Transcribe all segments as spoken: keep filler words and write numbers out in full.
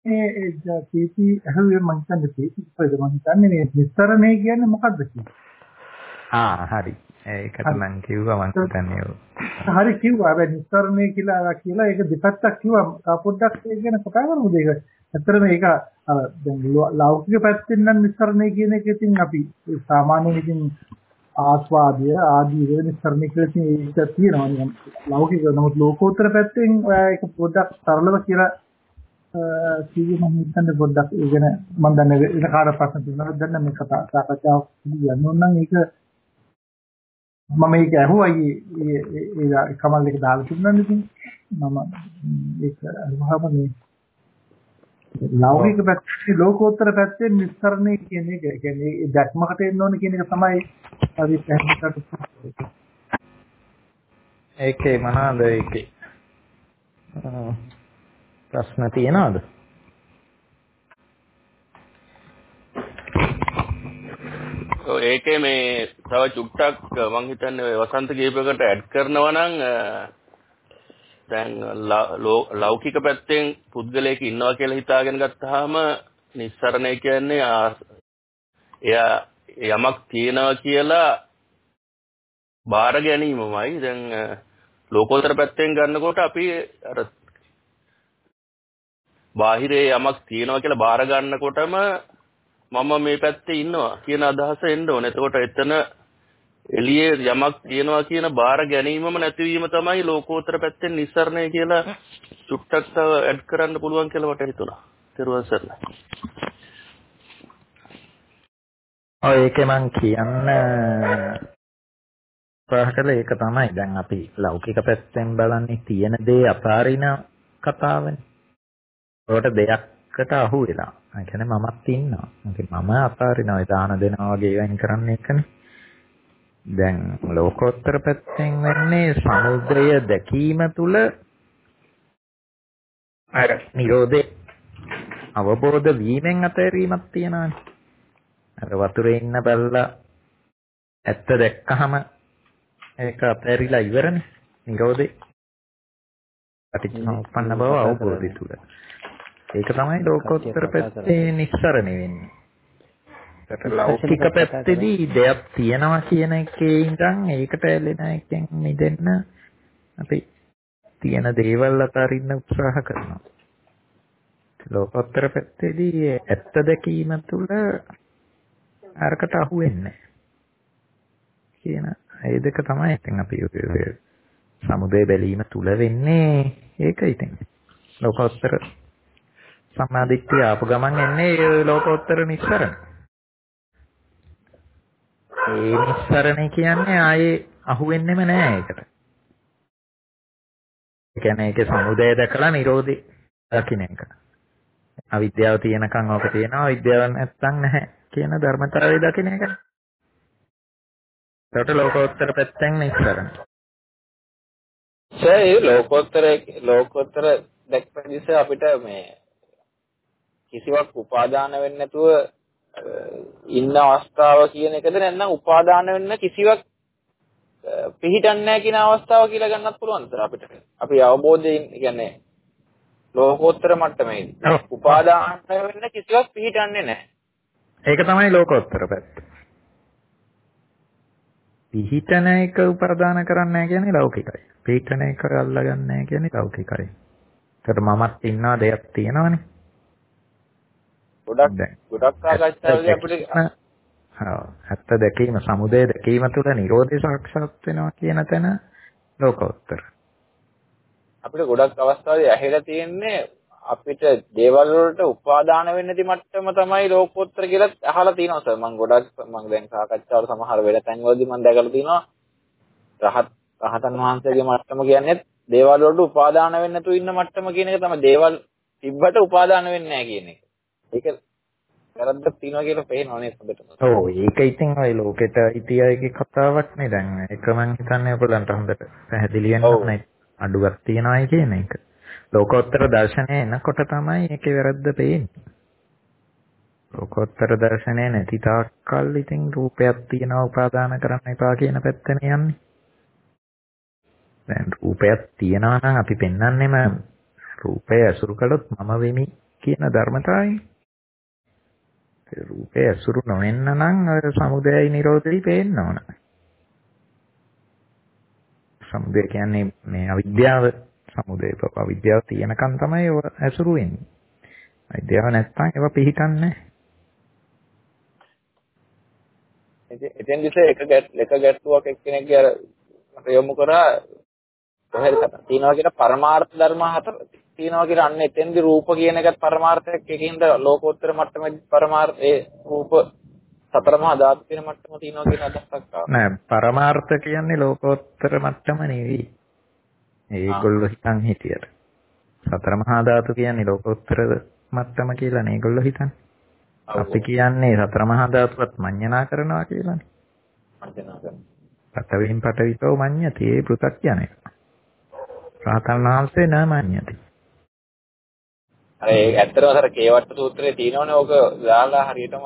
මේ පීති අහුවේ මං හිතන්නේ පීති කොහෙද මං හිතන්නේ මේ නිස්සරණය කියන්නේ මොකද්ද කියන්නේ? ආ හරි. ඒකට මං කිව්වා මං හිතන්නේ ඔව්. හරි කිව්වා. හැබැයි නිස්සරණය කියලා කියලා ඒක දෙපැත්තක් කිව්වා. තා පොඩ්ඩක් ඒක ගැන කතා කරමුද ඒක? ඇත්තටම ඒක අර දැන් ලෞකික පැත්තෙන් නම් නිස්සරණය කියන එක ඉතින් අපි සාමාන්‍යයෙන් ඉතින් ආස්වාදය ආදී වෙන නිස්සරණය කියලා ඒක තියෙනවා නිකන් ලෞකික. නමුත් ලෝකෝත්තර පැත්තෙන් ඒක පොඩ්ඩක් සරලව කියලා කීවේ මම හිතන්නේ පොඩ්ඩක් ඒ ගැන මම දන්නේ වෙන කාට ප්‍රශ්න තියෙනවද දැන් මේ කතා සාකච්ඡාවක් යන්න ඕන නම් ඒක මම ඒක ඇහුවා ඒ ඒ කමල් එක දාලා තිබුණානේ ඉතින් මම ඒක අහුවම මේ ලෞකික පැත්තේ ලෝකෝත්තර පැත්තේ නිස්සරණය කියන එක කියන්නේ ඒ දැක්මකට එන්න ඕන කියන එක තමයි අපි පැහැදිලිවට ඒකේ මොනවාද ඒකේ ප්‍රශ්න තියෙනවද? ඔව් ඒකේ මේ තව චුට්ටක් මම හිතන්නේ වසන්ත කීපයකට ඇඩ් කරනවා නම් දැන් ලෞකික පැත්තෙන් පුද්ගලයෙක් ඉන්නවා කියලා හිතාගෙන ගත්තාම නිස්සරණය කියන්නේ එයා යමක් තියනවා කියලා බාර ගැනීමමයි. දැන් ලෝකෝත්තර පැත්තෙන් ගන්නකොට අපි අර බාහිරේ යමක් තියනවා කියලා බාර ගන්නකොටම මම මේ පැත්තේ ඉන්නවා කියන අදහස එන්න ඕනේ. එතකොට එතන එළියේ යමක් තියනවා කියන බාර ගැනීමම නැතිවීම තමයි ලෝකෝත්තර පැත්තෙන් නිස්සරණය කියලා චුට්ටක් තව ඇඩ් කරන්න පුළුවන් කියලා මට හිතුණා. ඊට පස්සේ ඔය ඒකේ මං කියන්න ප්‍රහකල ඒක තමයි දැන් අපි ලෞකික පැත්තෙන් බලන්නේ තියෙන දේ අතාරින කතාවනේ. ඒකට දෙයක්කට අහු වෙලා. ඒ කියන්නේ මමත් ඉන්නවා. ඉතින් මම අතාරිනවා දාන දෙනවා වගේ වෙන් කරන්නේ එකනේ. දැන් ලෝකෝත්තර පැත්තෙන් වෙන්නේ සමුද්‍රය දැකීම තුල අර නිරෝධේ අවබෝධ වීමෙන් අතහැරීමක් තියෙනවානේ. අර වතුරේ ඉන්න බැලලා ඇත්ත දැක්කහම ඒක අතහැරිලා ඉවරනේ. නිරෝධේ පටිච්චසමුප්පන්න බව අවබෝධය තුල. ඒක තමයි ලෝකෝත්තර පැත්තේ නිස්සරණය වෙන්නේ. ලෞකික පැත්තේදී දෙයක් තියනවා කියන එකේ ඉඳන් ඒකට ඇලෙන එකෙන් මිදෙන්න අපි තියෙන දේවල් අතරින්න උත්සාහ කරනවා. ලෝකෝත්තර පැත්තේදී ඇත්ත දැකීම තුළ අරකට අහු වෙන්නේ කියන ඒ දෙක තමයි ඉතින් අපි සමුදේ බැලීම තුළ වෙන්නේ. ඒක ඉතින් ලෝකෝත්තර සම්මාදිට්ඨිය ආපු ගමන් එන්නේ ලෝකෝත්තර නිස්සරණ. ඒ නිස්සරණ කියන්නේ ආයේ අහු වෙන්නෙම නෑ ඒකට. ඒ කියන්නේ ඒකේ සමුදය දැකලා නිරෝධي දකින්න එක. අවිද්‍යාව තියෙනකන් ඔක තියෙනවා, අවිද්‍යාව නැත්තම් නැහැ කියන ධර්මතාවය දකින්න එක. ඒකට ලෝකෝත්තර පැත්තෙන් නිස්සරණ. ඒ ලෝකෝත්තර ලෝකෝත්තර දැක්පදිස අපිට මේ කිසිවක් උපාදාන වෙන්නේ නැතුව ඉන්න අවස්ථාව කියන එකද නැත්නම් උපාදාන වෙන්න කිසිවක් පිළිහිටන්නේ නැහැ කියන අවස්ථාව කියලා ගන්නත් පුළුවන් තර අපිට. අපි අවබෝධයෙන් කියන්නේ ලෝකෝත්තර මට්ටමේ උපාදාන වෙන්න කිසිවක් පිළිහිටන්නේ නැහැ. ඒක තමයි ලෝකෝත්තර පැත්ත. පිළිහිටන එක උපාදාන කරන්නේ නැහැ කියන්නේ ලෞකිකයි. පිළිහිටන එක අල්ලගන්නේ නැහැ කියන්නේ ලෞකිකයි. ඒකට මමත් ඉන්නවා දෙයක් තියෙනවනේ. ගොඩක් ගොඩක් සාකච්ඡාවලදී අපිට හා ඇත්ත දැකීම සමුදය දැකීම තුළ නිරෝධය සාක්ෂාත් වෙනවා කියන තැන ලෝකෝත්තර. අපිට ගොඩක් අවස්ථාවලදී ඇහිලා තියෙන්නේ අපිට දේවල් වලට උපාදාන වෙන්නේ නැති මට්ටම තමයි ලෝකෝත්තර කියලා අහලා තියෙනවා සර්. මම ගොඩක් මම දැන් සාකච්ඡාවල සමහර වෙල තැන්වලදී මම දැකලා තියෙනවා රහත් රහතන් වහන්සේගේ මට්ටම කියන්නේ දේවල් වලට උපාදාන වෙන්නේ නැතුව ඉන්න මට්ටම කියන එක තමයි. දේවල් තිබ්බට උපාදාන වෙන්නේ නැහැ කියන එක. ඒක වැරද්දක් තියෙනවා කියලා පේනවා නේද හොඳටම. ඔව් ඒක ඉතින් ඔය ලෝකෙට ඉතිහාසයේ කතාවක් නේ දැන්. ඒක මම හිතන්නේ ඔයගලන්ට හොඳට පැහැදිලි වෙන්න නෑ. අඩුවක් තියනවායි කියන එක. ලෝකෝත්තර දර්ශනය එනකොට තමයි ඒකේ වැරද්ද පේන්නේ. ලෝකෝත්තර දර්ශනය නැති තාක්කල් ඉතින් රූපයක් තියනවා උපාදාන කරන්න එපා කියන පැත්තනේ යන්නේ. දැන් රූපයක් තියනවා නම් අපි පෙන්වන්නෙම රූපය අසුරු කළොත් මම වෙමි කියන ධර්මතාවයි. රූපේ අසුරු නොවෙන්න නම් අර සමුදයයි නිරෝධයි පේන්න ඕන. සමුදය කියන්නේ මේ අවිද්‍යාව සමුදය පව අවිද්‍යාව තියෙනකන් තමයි ඒව අසුරු වෙන්නේ. අවිද්‍යාව නැත්නම් ඒව පිහිටන්නේ නැහැ. එතෙන් දිසේ එක ගැට එක ගැටුවක් එක්කෙනෙක්ගේ අර මට යොමු කරා කොහෙද කතා තියනවා කියන පරමාර්ථ ධර්ම හතර තියනවා කියලා අන්න එතෙන්දි රූප කියන එකත් පරමාර්ථයක් එකකින්ද ලෝකෝත්තර මට්ටමේ පරමාර්ථ ඒ රූප සතර මහා ධාතු කියන මට්ටම තියනවා කියන අදහසක් ආවා නෑ පරමාර්ථ කියන්නේ ලෝකෝත්තර මට්ටම නෙවෙයි ඒගොල්ලෝ හිතන් හිටියට සතර මහා ධාතු කියන්නේ ලෝකෝත්තර මට්ටම කියලා නේ ඒගොල්ලෝ හිතන්නේ අපි කියන්නේ සතර මහා ධාතුවත් මඤ්ඤණා කරනවා කියලානේ මඤ්ඤණා කරනවා පඨවින් පඨවිතෝ මඤ්ඤති ඒ පෘථග්ජනය රහතන් වහන්සේ නාමඤ්ඤති. අර ඒ ඇත්තටම අර කේවට්ට සූත්‍රයේ තියෙනවනේ ඕක දාලා හරියටම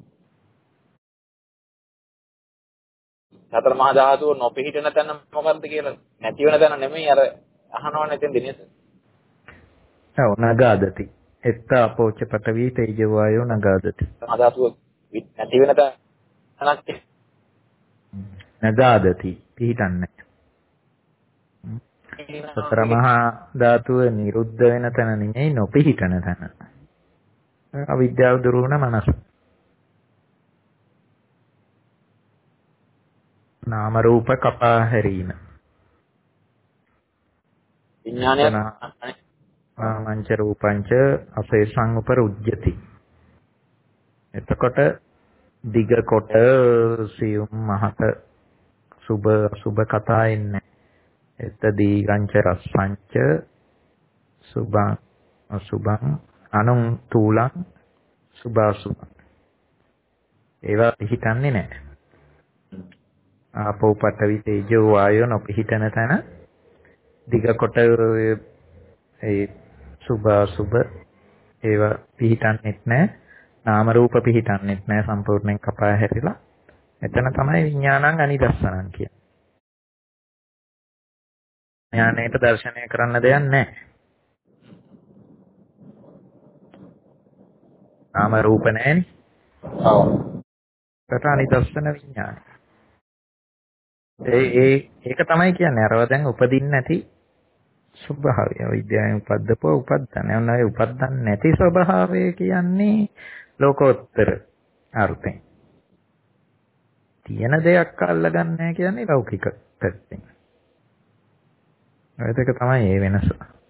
සතර මහා ධාතුව නොපිහිටන තැන මොකද්ද කියලා නැති වෙන තැන නෙමෙයි අර අහනවනේ එතෙන් දිනේස. ඔව් නගාදති. එත්ත අපෝච පඨවි තේජෝ වායෝ නගාදති. මහා ධාතුව නැති වෙන තැනක් නගාදති පිහිටන්නේ. සතර මහා ධාතුව නිරුද්ධ වෙන තැන නෙමෙයි නොපිහිටන තැන. අවිද්‍යාව දුරු වුණ මනස. නාම රූප කපා හැරීම. විඥානය මංච රූපංච අපේසං උපරුජ්ජති. එතකොට දිග කොට සියුම් මහත සුබ සුබ කතා එන්නේ. එත දීගංච රස්සංච සුභං අසුභං අනුං තූලං සුභාසුභං ඒවා පිහිටන්නේ නැහැ. ආපෝ පඨවි තේජෝ වායෝ නොපිහිටන තැන දිග කොට ඒ සුභාසුභ ඒවා පිහිටන්නේත් නැහැ. නාම රූප පිහිටන්නේත් නැහැ සම්පූර්ණයෙන් කපා හැරිලා. එතන තමයි විඥානං අනිදස්සනං කියන්නේ. ඥානයට දර්ශනය කරන්න දෙයක් නැහැ. නාම රූප නැහැනේ. ඔව්. ඒකට අනිදස්සන විඥානය. ඒ ඒ ඒක තමයි කියන්නේ අරව දැන් උපදින්න නැති ස්වභාවය. විද්‍යාවෙන් උපද්දපුව උපද්දන්නේ. ඔන්න ඒ උපද්දන්නේ නැති ස්වභාවය කියන්නේ ලෝකෝත්තර අර්ථයෙන්. තියෙන දෙයක් අල්ලගන්නේ නැහැ කියන්නේ ලෞකික පැත්තෙන්. ඒක තමයි ඒ වෙනස.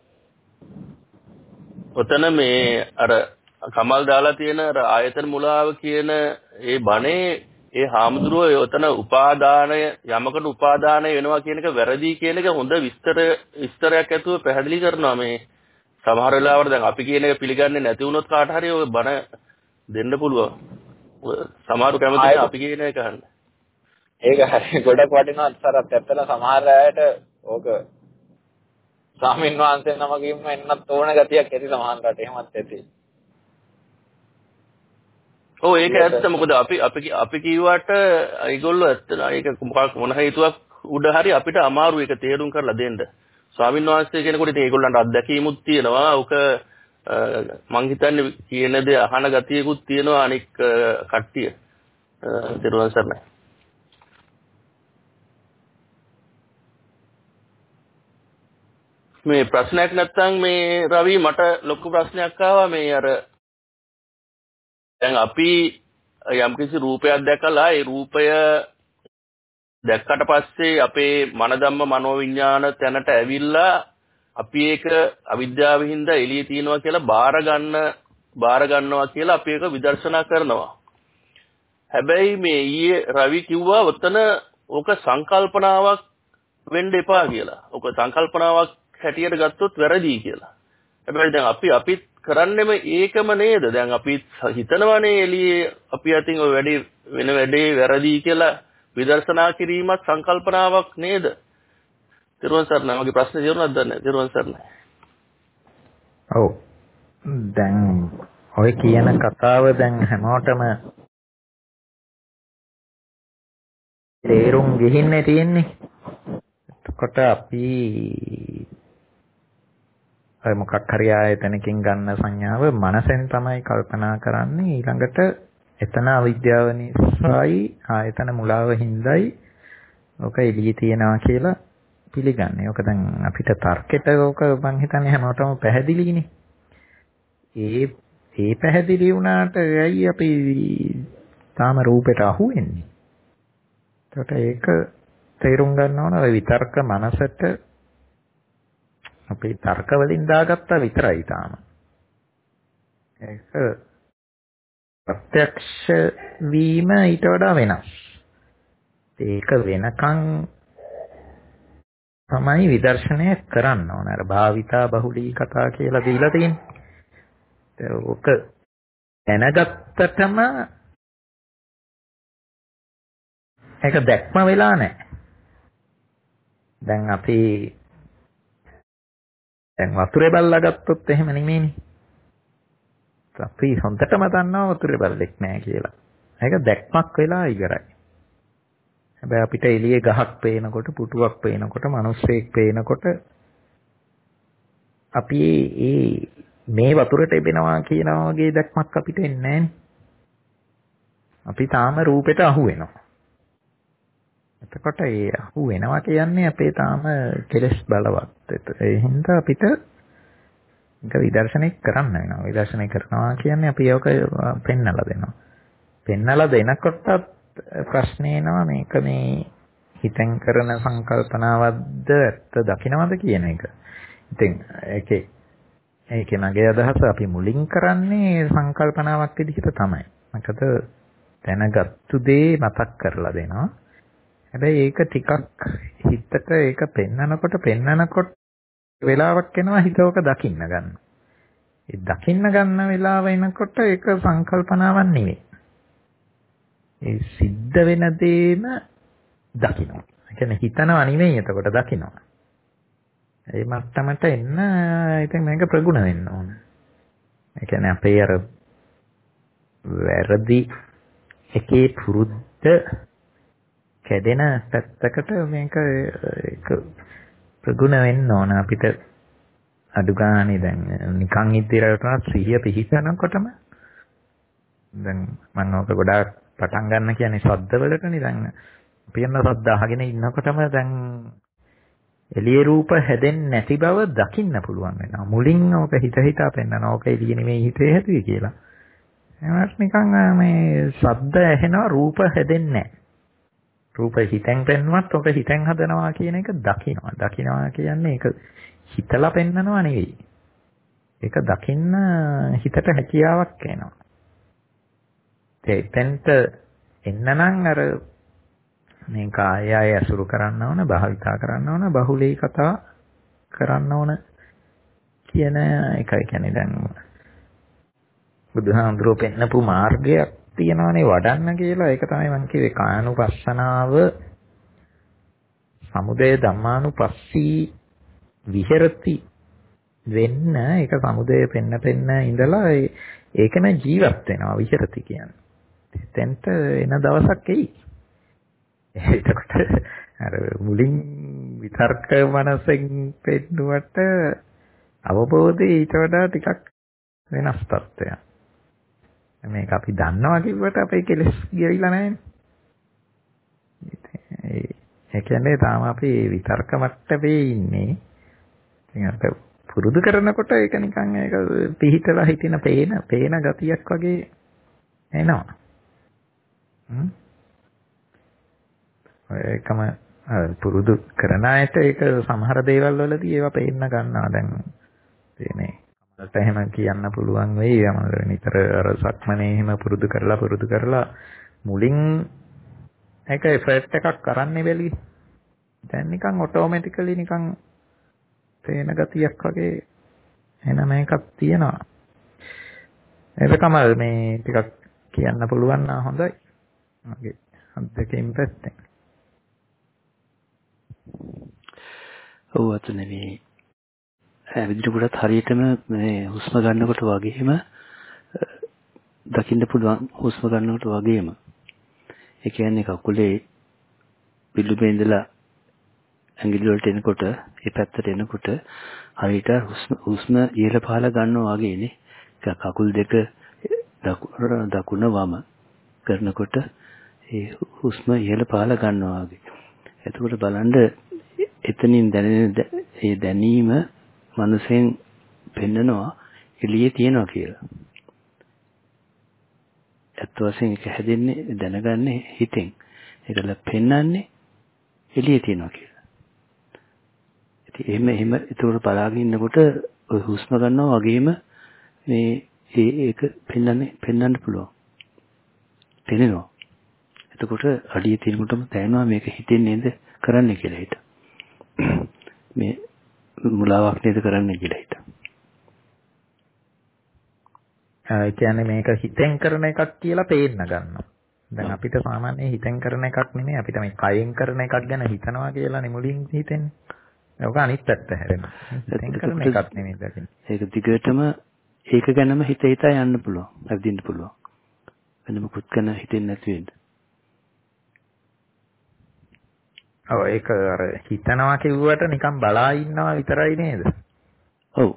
ඔතන මේ අර කමල් දාලා තියෙන අර ආයතන මුලාව කියන ඒ බණේ ඒ හාමුදුරුවෝ ඔතන උපාදානය යමකට උපාදානය වෙනවා කියන එක වැරදි කියන එක හොඳ විස්තර විස්තරයක් ඇතුව පැහැදිලි කරනවා මේ සමහර වෙලාවට දැන් අපි කියන එක පිළිගන්නේ නැති වුණොත් කාට හරි ඔය බණ දෙන්න පුළුවන්. සමහරු කැමති අපි කියන එක අහන්න. ඒක හරි ගොඩක් වටිනවා සරත් ඇත්තට සමහර අයට ඕක ස්වාමීන් වහන්සේ නමකින්ම එන්නත් ඕන ගතියක් ඇති සමහරකට එහෙමත් ඇති. ඔව් ඒක ඇත්ත මොකද අපි අපි අපි කිව්වට ඒගොල්ලෝ ඇත්ත ඒක මොන හේතුවක් උඩ හරි අපිට අමාරු ඒක තේරුම් කරලා දෙන්න. ස්වාමීන් වහන්සේ කෙනෙකුට ඉතින් ඒගොල්ලන්ට අත්දැකීමුත් තියෙනවා. ඔක මං හිතන්නේ කියන දේ අහන ගතියකුත් තියෙනවා අනික් කට්ටිය. දරුවන් සර්ණයි. මේ ප්‍රශ්නයක් නැත්නම් මේ රවි මට ලොකු ප්‍රශ්නයක් ආවා මේ අර දැන් අපි යම්කිසි රූපයක් දැකලා ඒ රූපය දැක්කට පස්සේ අපේ මන ධම්ම මනෝවිඤ්ඤාණ තැනට ඇවිල්ලා අපි ඒක අවිද්‍යාව හින්දා එළියේ තියනවා කියලා බාර ගන්න බාර ගන්නවා කියලා අපි ඒක විදර්ශනා කරනවා. හැබැයි මේ ඊයේ රවි කිව්වා ඔතන ඕක සංකල්පනාවක් වෙන්න එපා කියලා. ඕක සංකල්පනාවක් හැටියට ගත්තොත් වැරදි කියලා. හැබැයි දැන් අපි අපිත් කරන්නේම ඒකම නේද? දැන් අපි හිතනවානේ එළියේ අපි අතින් ඔය වැඩි වෙන වැඩේ වැරදි කියලා විදර්ශනා කිරීමත් සංකල්පනාවක් නේද? තිරුවන් සරණයි. මගේ ප්‍රශ්නේ තේරුණාද දන්නේ? තිරුවන් සරණයි. ඔව්. දැන් ඔය කියන කතාව දැන් හැමෝටම තේරුම් ගිහින්නේ තියෙන්නේ. එතකොට අපි අය මොකක් හරි ආයතනකින් ගන්න සංඥාව මනසෙන් තමයි කල්පනා කරන්නේ ඊළඟට එතන අවිද්‍යාව නිසායි ආයතන මුලාව හින්දායි ඔක එළියේ තියනවා කියලා පිළිගන්නේ. ඔක දැන් අපිට තර්කෙට ඔක මං හිතන්නේ හැමෝටම පැහැදිලිනේ. ඒ ඒ පැහැදිලි වුණාට ඇයි අපි තාම රූපෙට අහු වෙන්නේ? ඒකට ඒක තේරුම් ගන්න ඕන ඔය විතර්ක මනසට අපි තර්ක වලින් දාගත්තා විතරයි තාම. ඒක ප්‍රත්‍යක්ෂ වීම ඊට වඩා වෙනස්. ඒක වෙනකන් තමයි විදර්ශනය කරන්න ඕන. අර භාවිතා බහුලී කතා කියලා දීලා තියෙන්නේ. ඒක දැනගත්තටම ඒක දැක්ම වෙලා නැහැ. දැන් අපි දැන් වතුරේ බල්ලා ගත්තොත් එහෙම නෙමෙයිනේ. අපි හොඳටම දන්නවා වතුරේ බල්ලෙක් නැහැ කියලා. ඒක දැක්මක් වෙලා ඉවරයි. හැබැයි අපිට එළියේ ගහක් පේනකොට, පුටුවක් පේනකොට, මිනිස්සෙක් පේනකොට අපි ඒ මේ වතුරට එබෙනවා කියන වගේ දැක්මක් අපිට එන්නේ නැහැනේ. අපි තාම රූපෙට අහු වෙනවා. එතකොට ඒ අහු වෙනවා කියන්නේ අපේ තාම කෙලස් බලවත්. ඒ හින්දා අපිට ඒක විදර්ශනය කරන්න වෙනවා. විදර්ශනය කරනවා කියන්නේ අපි ඒක පෙන්නලා දෙනවා. පෙන්නලා දෙනකොට ප්‍රශ්නේ එනවා මේක මේ හිතෙන් කරන සංකල්පනාවක්ද ඇත්ත දකින්නවද කියන එක. ඉතින් ඒකේ ඒකේ මගේ අදහස අපි මුලින් කරන්නේ සංකල්පනාවක් විදිහට තමයි. මොකද දැනගත්තු දේ මතක් කරලා දෙනවා. හැබැයි ඒක ටිකක් හිතට ඒක පෙන්නනකොට පෙන්නනකොට වෙලාවක් එනවා හිතවක දකින්න ගන්න. ඒ දකින්න ගන්න වෙලාව එනකොට ඒක සංකල්පනාවක් නෙවෙයි. ඒ සිද්ධ වෙන දේම දකින්න. ඒ කියන්නේ හිතනවා නෙවෙයි එතකොට දකින්නවා. ඒ මට්ටමට එන්න ඉතින් මේක ප්‍රගුණ වෙන්න ඕන. ඒ කියන්නේ අපේ අර වැරදි එකේ පුරුද්ද කැඩෙන පැත්තකට මේක ඒක ප්‍රගුණ වෙන්න ඕන අපිට අඩු ගානේ දැන් නිකන් ඉදිරියට සිහිය පිහිටනකොටම දැන් මම ඔක ගොඩාක් පටන් ගන්න කියන්නේ ශබ්ද වලටනේ දැන් අපි යන ශබ්ද අහගෙන ඉන්නකොටම දැන් එළියේ රූප හැදෙන්නේ නැති බව දකින්න පුළුවන් වෙනවා මුලින් ඔක හිත හිතා පෙන්නනවා ඔක එළියේ නෙමෙයි හිතේ හැදුවේ කියලා එහෙනම් නිකන් මේ ශබ්ද ඇහෙනවා රූප හැදෙන්නේ නැහැ රූප හිතෙන් පෙන්වුවත් ඔක හිතෙන් හදනවා කියන එක දකින්නවා. දකින්නවා කියන්නේ ඒක හිතලා පෙන්නනවා නෙවෙයි. ඒක දකින්න හිතට හැකියාවක් එනවා. ඒතෙන්ට එන්න නම් අර මේක ආය ආය අසුරු කරන්න ඕන, භාවිතා කරන්න ඕන, බහුලී කතා කරන්න ඕන කියන එකයි කියන්නේ දැන් බුදුහාමුදුරුවෝ පෙන්නපු මාර්ගයක් තියෙනවානේ වඩන්න කියලා ඒක තමයි මම කිව්වේ කායानुපස්සනාව සමුදය ධම්මානුපස්සී විහෙරති වෙන්න ඒක සමුදය පෙන්න පෙන්න ඉඳලා ඒකන ජීවත් වෙනවා විහෙරති කියන්නේ එතෙන්ට එන දවසක් එයි එතකොට අර මුලින් විතර්ක මනසෙන් පෙන්නුවට අවබෝධය ඊට වඩා ටිකක් වෙනස් තත්ත්වයක් මේක අපි දන්නවා කිව්වට අපේ කෙලස් ගියවිලා නැහැ. ඒ කියන්නේ තාම අපි විතර්ක මට්ටමේ ඉන්නේ. ඉතින් අර පුරුදු කරනකොට ඒක නිකන් ඒක පිහිටලා හිටින පේන පේන ගතියක් වගේ එනවා. හ්ම්. ඒකම පුරුදු කරන අයට ඒක සමහර දේවල් වලදී ඒවා පේන්න ගන්නවා දැන් මේ මට එහෙම කියන්න පුළුවන් වෙයි යම නිතර අර සක්මනේ එහෙම පුරුදු කරලා පුරුදු කරලා මුලින් ඒක එෆර්ට් එකක් කරන්නේ බැලි දැන් නිකන් ඔටෝමැටිකලි නිකන් තේන ගතියක් වගේ එන මේකක් තියෙනවා ඒකම මේ ටිකක් කියන්න පුළුවන් නා හොඳයි මගේ අත්දැකීම් පැත්තෙන් ඔව් අතනේ මේ විදිහට හරියටම මේ හුස්ම ගන්නකොට වගේම දකින්න පුළුවන් හුස්ම ගන්නකොට වගේම ඒ කියන්නේ කකුලේ පිළිබෙ ඉඳලා ඇඟිලි වලට එනකොට ඒ පැත්තට එනකොට හරියට හුස්ම හුස්ම ඉහළ පහළ ගන්නවා වගේනේ. කකුල් දෙක දකුණ වම කරනකොට ඒ හුස්ම ඉහළ පහළ ගන්නවා වගේ. එතකොට බලන්න එතනින් දැනෙන ඒ දැනීම මනසෙන් පෙන්නනවා එළියේ තියනවා කියලා. ඇත්ත වශයෙන් ඒක හැදෙන්නේ දැනගන්නේ හිතෙන්. ඒකල පෙන්නන්නේ එළියේ තියනවා කියලා. ඉතින් එහෙම එහෙම ඒතකොට බලාගෙන ඉන්නකොට ඔය හුස්ම ගන්නවා වගේම මේ ඒක පෙන්නන්නේ පෙන්නන්න පුළුවන්. පෙනෙනවා. එතකොට අඩිය තියෙනකොටම තේරෙනවා මේක හිතෙන් නේද කරන්නේ කියලා හිත. මේ මුලාවක් නේද කරන්නේ කියලා හිත. ඒ කියන්නේ මේක හිතෙන් කරන එකක් කියලා පේන්න ගන්නවා. දැන් අපිට සාමාන්‍යයෙන් හිතෙන් කරන එකක් නෙමෙයි අපිට මේ කයෙන් කරන එකක් ගැන හිතනවා කියලා නෙමුලින් හිතෙන්නේ. ඒක අනිත් පැත්ත හැරෙනවා. හිතෙන් කරන එකක් නෙමෙයි දකින්න. ඒක දිගටම ඒක ගැනම හිත හිතා යන්න පුළුවන්. අදින්න පුළුවන්. වෙන මොකුත් කරන්න හිතෙන්නේ නැති වෙන්න. ඔව් ඒක අර හිතනවා කිව්වට නිකන් බලා ඉන්නවා විතරයි නේද? ඔව්.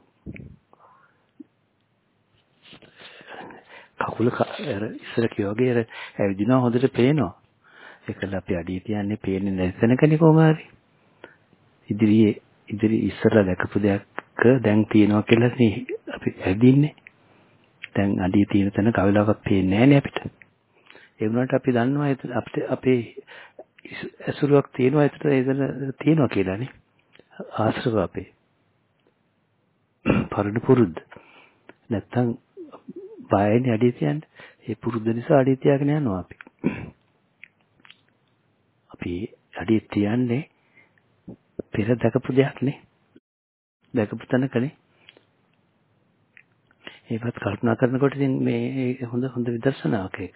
කකුල අර ඉස්සර කිව්වාගේ අර ඇවිදිනවා හොඳට පේනවා. ඒකල අපි අඩිය තියන්නේ පේන්නේ නැසනකනේ කොහොම හරි. ඉදිරියේ ඉදිරි ඉස්සරලා දැකපු දෙයක් දැන් තියෙනවා කියලා අපි ඇවිදින්නේ. දැන් අඩිය තියෙන තැන කවදාවත් පේන්නේ නැහැ නේ අපිට. ඒ වුණාට අපි දන්නවා අපිට අපේ ඇසුරුවක් තියෙනවා ඒතර ඒතර තියෙනවා කියලානේ. ආශ්‍රව අපේ. පරණ පුරුද්ද. නැත්තම් බයනේ අඩිය තියන්නේ. ඒ පුරුද්ද නිසා අඩිය තියාගෙන යනවා අපි. අපි අඩිය තියන්නේ පෙර දැකපු දෙයක් නේ. දැකපු තැනකනේ. ඒවත් කල්පනා කරනකොට ඉතින් මේ හොඳ හොඳ විදර්ශනාවක් ඒක.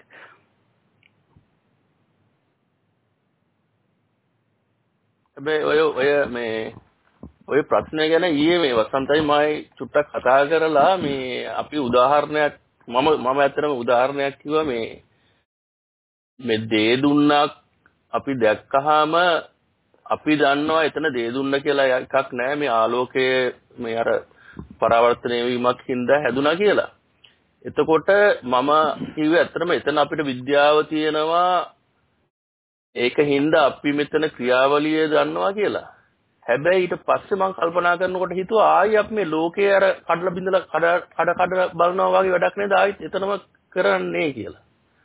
හැබැයි ඔය ඔය මේ ඔය ප්‍රශ්නය ගැන ඊයේ මේ වසන්තයි මායි චුට්ටක් කතා කරලා මේ අපි උදාහරණයක් මම මම ඇත්තටම උදාහරණයක් කිව්වා මේ මේ දේ දුන්නක් අපි දැක්කහම අපි දන්නවා එතන දේ දුන්න කියලා එකක් නැහැ මේ ආලෝකයේ මේ අර පරාවර්තනය වීමක් හින්දා හැදුනා කියලා. එතකොට මම කිව්වේ ඇත්තටම එතන අපිට විද්‍යාව තියෙනවා ඒක හින්දා අපි මෙතන ක්‍රියාවලිය දන්නවා කියලා. හැබැයි ඊට පස්සේ මම කල්පනා කරනකොට හිතුවා ආයි අපි මේ ලෝකේ අර කඩලා බිඳලා කඩ කඩ කඩ බලනවා වගේ වැඩක් නේද ආයිත් එතනම කරන්නේ කියලා.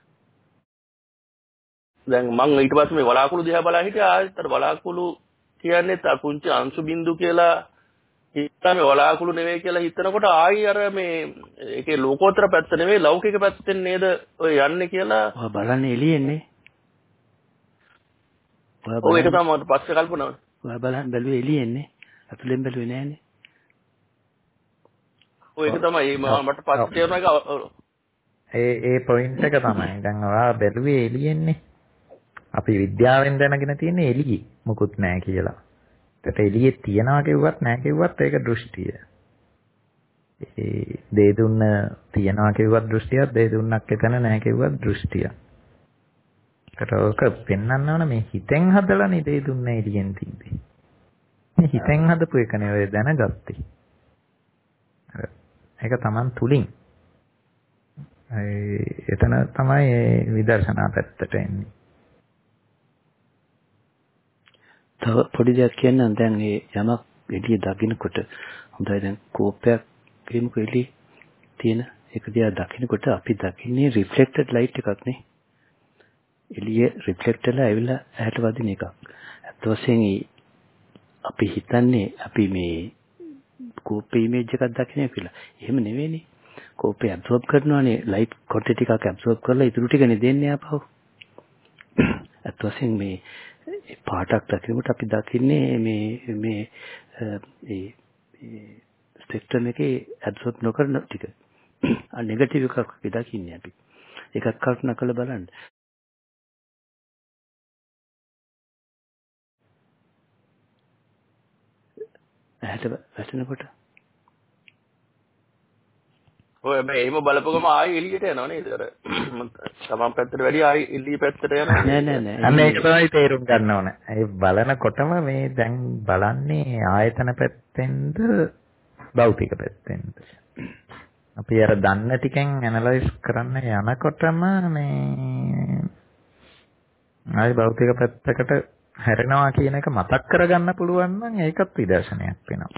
දැන් මම ඊට පස්සේ මේ වලාකුළු දිහා බලා හිටියා ආයෙත් අර වලාකුළු කියන්නේ තා පුංචි අංශු බිඳු කියලා හිතා මේ වලාකුළු නෙවෙයි කියලා හිතනකොට ආයි අර මේ ඒකේ ලෝකෝත්තර පැත්ත නෙවෙයි ලෞකික පැත්තෙන් නේද ඔය යන්නේ කියලා ඔය බලන්නේ එළියෙන්නේ. ඔය ඒක තමයි මට පස්සේ කල්පනා වුණා. ඔය බලන්න බැලුවේ එළියෙන්නේ. අතුලෙන් බැලුවේ නෑනේ. ඔය ඒක තමයි මට පස්සේ තේරුණා ඒක ඒ ඒ පොයින්ට් එක තමයි. දැන් ඔයා බැලුවේ එළියෙන්නේ. අපි විද්‍යාවෙන් දැනගෙන තියෙන්නේ එළියේ මොකුත් නැහැ කියලා. ඒකට එළියේ තියනවා කිව්වත් නැහැ කිව්වත් ඒක දෘෂ්ටිය. ඒ දේ දුන්න තියනවා කිව්වත් දෘෂ්ටියක්, දේ දුන්නක් එතන නැහැ කිව්වත් දෘෂ්ටිය. ඒකට ඔක පෙන්වන්න ඕන මේ හිතෙන් හදලානේ දේ දුන්න එළියෙන් තිබ්බේ. මේ හිතෙන් හදපු එකනේ ඔය දැනගත්තේ. ඒක Taman තුලින්. එතන තමයි විදර්ශනා පැත්තට එන්නේ. තව පොඩි දෙයක් කියන්නම් දැන් මේ යමක් එළිය දකින්නකොට හොඳයි දැන් කෝපයක් ගේමුකෝ එළිය තියෙන ඒක දිහා දකින්නකොට අපි දකින්නේ රිෆ්ලෙක්ටඩ් ලයිට් එකක් නේ. එළිය රිෆ්ලෙක්ට් වෙලා ඇවිල්ලා ඇහැට වදින එකක්. අත් වශයෙන් අපි හිතන්නේ අපි මේ කෝපේ ඉමේජ් එකක් දකින්න කියලා. එහෙම නෙවෙයිනේ. කෝපේ ඇබ්සෝබ් කරනවානේ ලයිට් කොටි ටිකක් ඇබ්සෝබ් කරලා ඉතුරු ටිකනේ දෙන්නේ ආපහු. අත් වශයෙන් මේ පාටක් දකිනකොට අපි දකින්නේ මේ මේ ඒ ස්පෙක්ට්‍රම් එකේ ඇබ්සෝබ් නොකරන ටික. ආ නෙගටිව් එකක් අපි දකින්නේ අපි. ඒකත් කල්පනා කරලා බලන්න. ඇහැට වැටෙනකොට ඔය මේ එහෙම බලපුවම ආයි එළියට යනවා නේද? අර තමන් පැත්තට වැඩි ආයි එළිය පැත්තට යනවා. නෑ නෑ නෑ. අන්න ඒක තමයි තේරුම් ගන්න ඕන. ඒ බලනකොටම මේ දැන් බලන්නේ ආයතන පැත්තෙන්ද භෞතික පැත්තෙන්. අපි අර දන්න ටිකෙන් ඇනලයිස් කරන්න යනකොටම මේ ආයි භෞතික පැත්තකට හැරෙනවා කියන එක මතක් කරගන්න පුළුවන් නම් ඒකත් විදර්ශනයක් වෙනවා.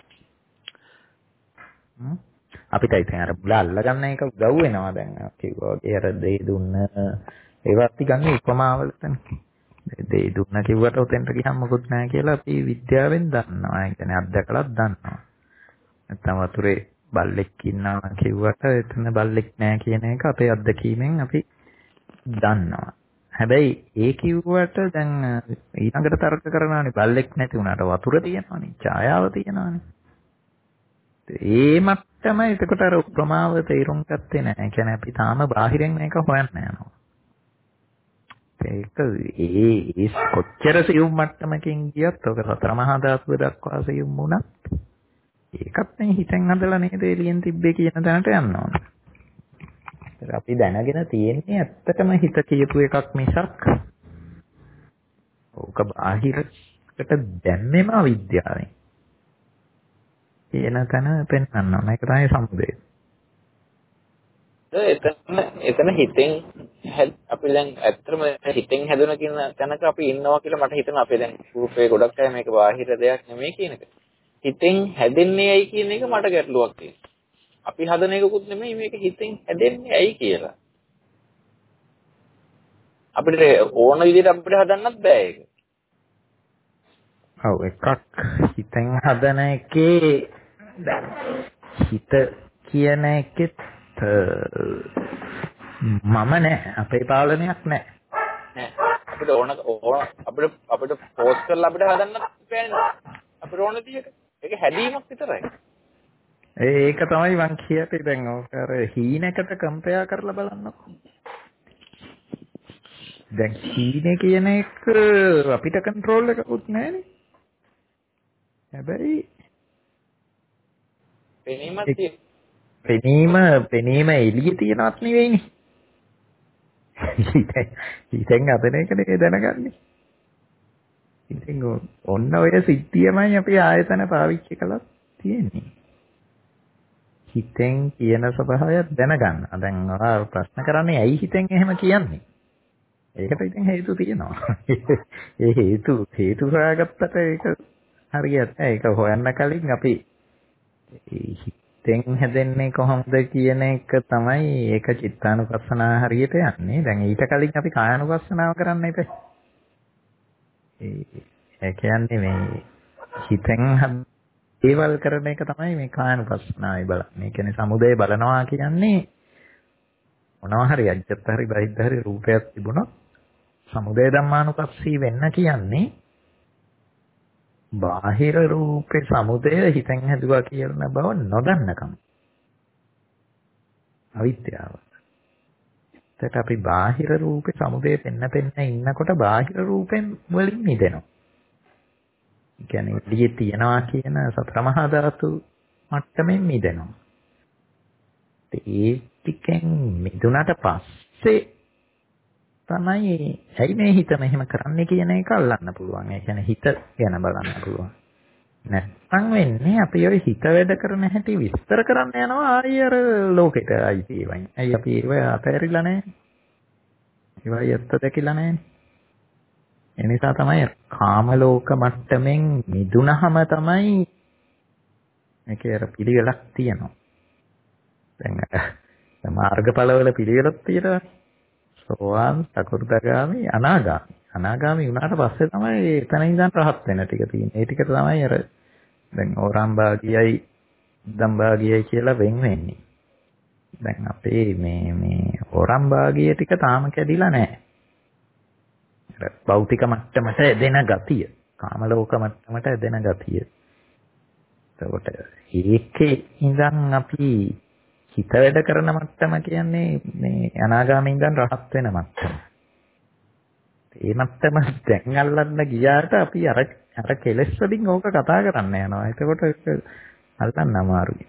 අපිට ඉතින් අර බුල අල්ලගන්න එක උදව් වෙනවා දැන් කිව්වා වගේ අර දෙයි දුන්න ඒවත් අපි ගන්න උපමාවලටනේ. දෙයි දුන්න කිව්වට උතෙන්ට ගියම මොකුත් නැහැ කියලා අපි විද්‍යාවෙන් දන්නවා. ඒ කියන්නේ අත්දැකලත් දන්නවා. නැත්තම් වතුරේ බල්ලෙක් ඉන්නවා කිව්වට එතන බල්ලෙක් නැහැ කියන එක අපේ අත්දැකීමෙන් අපි දන්නවා. හැබැයි ඒ කිව්වට දැන් ඊළඟට තර්ක කරනවානේ බල්ලෙක් නැති වුණාට වතුර තියෙනවානේ, ඡායාව තියෙනවානේ. ඒ මට්ටම එතකොට අර උපමාව තේරුම් ගත්තේ නැහැ. ඒ කියන්නේ අපි තාම බාහිරින් මේක හොයන්න යනවා. ඒක ඒ ඒ කොච්චර සියුම් මට්ටමකින් ගියත් ඔක සතර මහා ධාතුව දක්වා සියුම් වුණත් ඒකත් මේ හිතෙන් හදලා නේද එළියෙන් තිබ්බේ කියන තැනට යන්න ඕන. අපි දැනගෙන තියෙන්නේ ඇත්තටම හිත කියපු එකක් මිසක් ඕක බාහිරකට දැම්මෙම අවිද්‍යාවෙන්. කියන තැන පෙන්වන්න ඕන. ඒක තමයි සමුදය. එතන එතන හිතෙන් අපි දැන් ඇත්තටම හිතෙන් හැදුන කියන තැනක අපි ඉන්නවා කියලා මට හිතෙනවා. අපි දැන් රූපේ ගොඩක් අය මේක බාහිර දෙයක් නෙමෙයි කියන එක. හිතෙන් හැදෙන්නේ ඇයි කියන එක මට ගැටලුවක් තියෙනවා. අපි හදන එකකුත් නෙමෙයි මේක හිතෙන් හැදෙන්නේ ඇයි කියලා. අපිට ඕන විදිහට අපිට හදන්නත් බෑ ඒක. ඔව් එකක් හිතෙන් හදන එකේ දැන් හිත කියන එකෙත් මම නෑ අපේ පාලනයක් නෑ. නෑ අපිට ඕන ඕන අපිට අපිට පෝස්ට් කරලා අපිට හදන්නත් බෑනේ. අපිට ඕන විදිහට. ඒක හැදීමක් විතරයි. ඒක තමයි මං කියපේ දැන් ඔක අර හීනකට කම්පෙයා කරලා බලන්නකො. දැන් හීනේ කියන එක අපිට කන්ට්‍රෝල් එකකුත් නැහැනේ. හැබැයි පෙනීමක් තියෙන. පෙනීම පෙනීම එළිය තියනවත් නෙවෙයිනේ. හිතෙන් අපේ එකනේ දැනගන්නේ. ඉතින් ඔන්න ඔය සිද්ධියමයි අපි ආයතන පාවිච්චි කළා තියෙන්නේ. හිතෙන් කියන ස්වභාවය දැනගන්න. දැන් ඔයා ප්‍රශ්න කරන්නේ ඇයි හිතෙන් එහෙම කියන්නේ? ඒකට ඉතින් හේතු තියෙනවා. ඒ හේතු හේතු හොයාගත්තට ඒක හරියට ඒක හොයන්න කලින් අපි හිතෙන් හැදෙන්නේ කොහොමද කියන එක තමයි ඒක චිත්තානුපස්සනා හරියට යන්නේ. දැන් ඊට කලින් අපි කායानुපස්සනාව කරන්න ඉතින්. ඒ කියන්නේ මේ හිතෙන් ඒවල් කරන එක තමයි මේ කායानुපස්සනාවේ බලන්නේ. ඒ කියන්නේ සමුදය බලනවා කියන්නේ මොනවා හරි අජ්ජත් හරි බහිද්ද හරි රූපයක් තිබුණොත් සමුදය ධම්මානුපස්සී වෙන්න කියන්නේ බාහිර රූපේ සමුදය හිතෙන් හැදුවා කියන බව නොදන්නකම. අවිද්‍යාව. ඒකට අපි බාහිර රූපේ සමුදය පෙන්න පෙන්න ඉන්නකොට බාහිර රූපෙන් වලින් මිදෙනවා. ඒ කියන්නේ එළියේ තියනවා කියන සතර මහා ධාතු මට්ටමින් මිදෙනවා. ඒ ටිකෙන් මිදුණට පස්සේ තමයි ඇයි මේ හිත මෙහෙම කරන්නේ කියන එක අල්ලන්න පුළුවන්. ඒ කියන්නේ හිත ගැන බලන්න පුළුවන්. නැත්නම් වෙන්නේ අපි ඔය හිත වැඩ කරන හැටි විස්තර කරන්න යනවා ආයෙ අර ලෝකෙට ආයිති ඒවයි. ඇයි අපි ඒව අතහැරිලා නැහැ? ඒවයි ඇත්ත දැකලා නැහැ. ඒ නිසා තමයි කාම ලෝක මට්ටමින් මිදුණහම තමයි මේකේ අර පිළිවෙලක් තියෙනවා. දැන් මාර්ගඵලවල පිළිවෙලක් තියෙනවා. සෝවාන්, සකෘදාගාමි, අනාගාමි. අනාගාමි වුණාට පස්සේ තමයි එතන ඉඳන් රහත් වෙන ටික තියෙන්නේ. ඒ ටික තමයි අර දැන් ඕරම්භාගියයි ධම්භාගියයි කියලා වෙන් වෙන්නේ. දැන් අපේ මේ මේ ඕරම්භාගිය ටික තාම කැඩිලා නැහැ. අර භෞතික මට්ටමට එදෙන ගතිය, කාම ලෝක මට්ටමට එදෙන ගතිය. එතකොට ඒකේ ඉඳන් අපි හිත වැඩ කරන මට්ටම කියන්නේ මේ අනාගාමී ඉඳන් රහත් වෙන මට්ටම. ඒ මට්ටම දැන් අල්ලන්න ගියාට අපි අර අර කෙලෙස් වලින් ඕක කතා කරන්න යනවා. එතකොට ඒක අල්ලන්න අමාරුයි.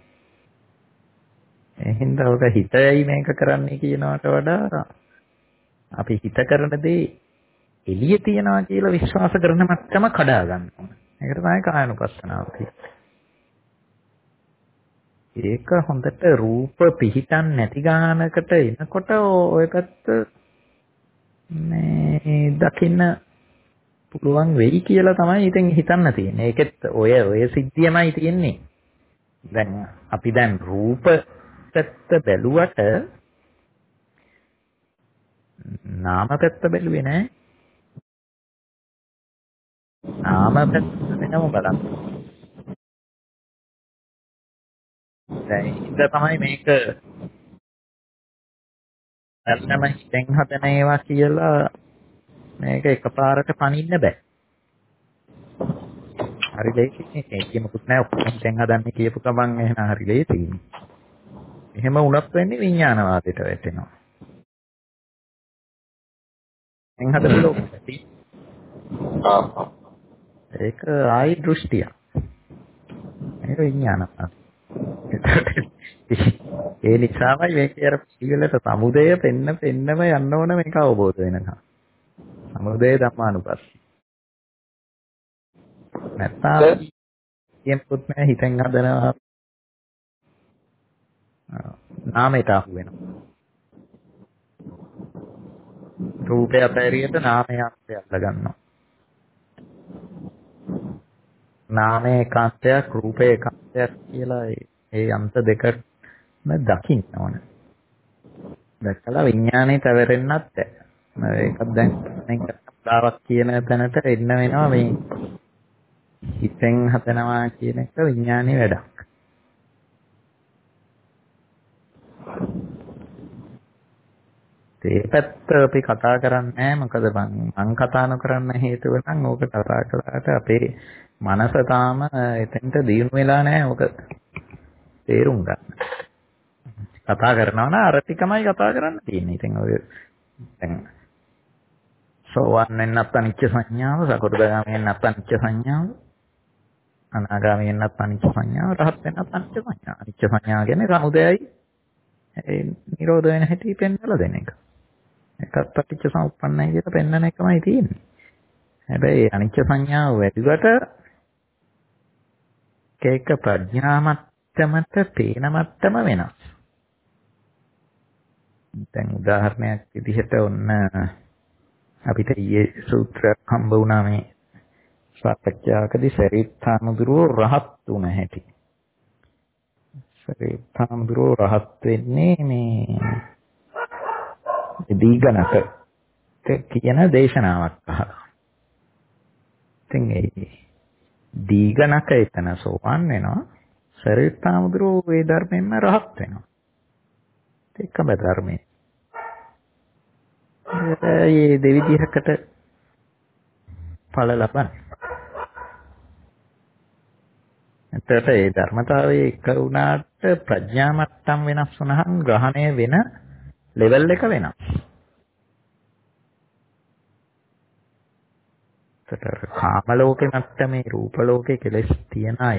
ඒ හින්දා ඕක හිතයි මේක කරන්නේ කියනවට වඩා අපි හිත කරන දේ එළිය තියනවා කියලා විශ්වාස කරන මට්ටම කඩා ගන්න ඕනේ. ඒකට තමයි කායනුපස්සනාව කියන්නේ. ඒක හොඳට රූප පිහිටන් නැති ගානකට එනකොට ඔය පැත්ත මේ දකින්න පුළුවන් වෙයි කියලා තමයි ඉතින් හිතන්න තියෙන්නේ. ඒකෙත් ඔය ඔය සිද්ධියමයි තියෙන්නේ. දැන් අපි දැන් රූප පැත්ත බැලුවට නාම පැත්ත බැලුවේ නෑ. නාම පැත්ත වෙනම බලන්න. දැන් ඉතින් තමයි මේක ඇත්තම හිතෙන් හදන ඒවා කියලා මේක එකපාරට පනින්න බෑ. හරි ලේසියි. ඒක මොකුත් නෑ. ඔක්කොම හිතෙන් හදන්නේ කියපු ගමන් එහෙනම් හරි ලේසියි. එහෙම වුණත් වෙන්නේ විඥානවාදයට වැටෙනවා. එන් හදපු ලෝකෙටි. ආ ඒක ආයි දෘෂ්ටිය. ඒක විඥානවාද. ඒ නිසාමයි මේක අර පිළිවෙලට සමුදය පෙන්න පෙන්නම යන්න ඕන මේක අවබෝධ වෙනකම්. සමුදය ධම්මානුපස්සී. නැත්නම් කියමුත් නෑ හිතෙන් හදනවා නාමයට අහු වෙනවා. රූපය අපැරියට නාමය අල්ල ගන්නවා. නාමයේ ඒකාන්තයක් රූපයේ ඒකාන්තයක් කියලා ඒ අන්ත දෙකම දකින්න ඕන. දැකලා විඥානේ තවරෙන්නත් බැහැ. ඒකත් දැන් මේක කතාවක් කියන තැනට එන්න වෙනවා මේ හිතෙන් හදනවා කියන එක විඥානේ වැඩක්. ඒ පැත්ත අපි කතා කරන්නේ නැහැ. මොකද මම කතා නොකරන්න හේතුව නම් ඕක කතා කළාට අපේ මනස තාම එතෙන්ට දියුණු වෙලා නැහැ. ඕක තේරුම් ගන්න. කතා කරනවා නම් අර ටිකමයි කතා කරන්න තියෙන්නේ. ඉතින් ඔය දැන් සෝවන් වෙන්නත් අනිච්ච සංඥාව, සකෘදාගාමී වෙන්නත් අනිච්ච සංඥාව, අනාගාමී වෙන්නත් අනිච්ච සංඥාව, රහත් වෙන්නත් අනිච්ච සංඥාව. අනිච්ච සංඥාව කියන්නේ සමුදයයි ඒ නිරෝධ වෙන හැටි පෙන්වලා දෙන එක. ඒකත් පටිච්ච සමුප්පන්නයි කියලා පෙන්වන එකමයි තියෙන්නේ. හැබැයි අනිච්ච සංඥාව වැඩිවට ඒක ප්‍රඥා මට්ටමට පේන මට්ටම වෙනස්. දැන් උදාහරණයක් විදිහට ඔන්න අපිට ඊයේ සූත්‍රයක් හම්බ වුණා මේ සාකච්ඡාවකදී සරිත්ථාමුදුරෝ රහත් වුණ හැටි. සරිත්ථාමුදුරෝ රහත් වෙන්නේ මේ දීඝනක කියන දේශනාවක් අහලා. ඉතින් ඒ දීඝනක එතන සෝවන් වෙනවා. සරිත්ථාමුදුරෝ ඒ ධර්මයෙන්ම රහත් වෙනවා. ඒකම ධර්මයේ. ඒ දෙවිදිහකට ඵල ලබන. එතකොට ඒ ධර්මතාවයේ එක වුණාට ප්‍රඥා මට්ටම් වෙනස් වුණහම ග්‍රහණය වෙන ලෙවල් එක වෙනස්. එතකොට කාම ලෝකේ මට්ටමේ රූප ලෝකේ කෙලෙස් තියන අය.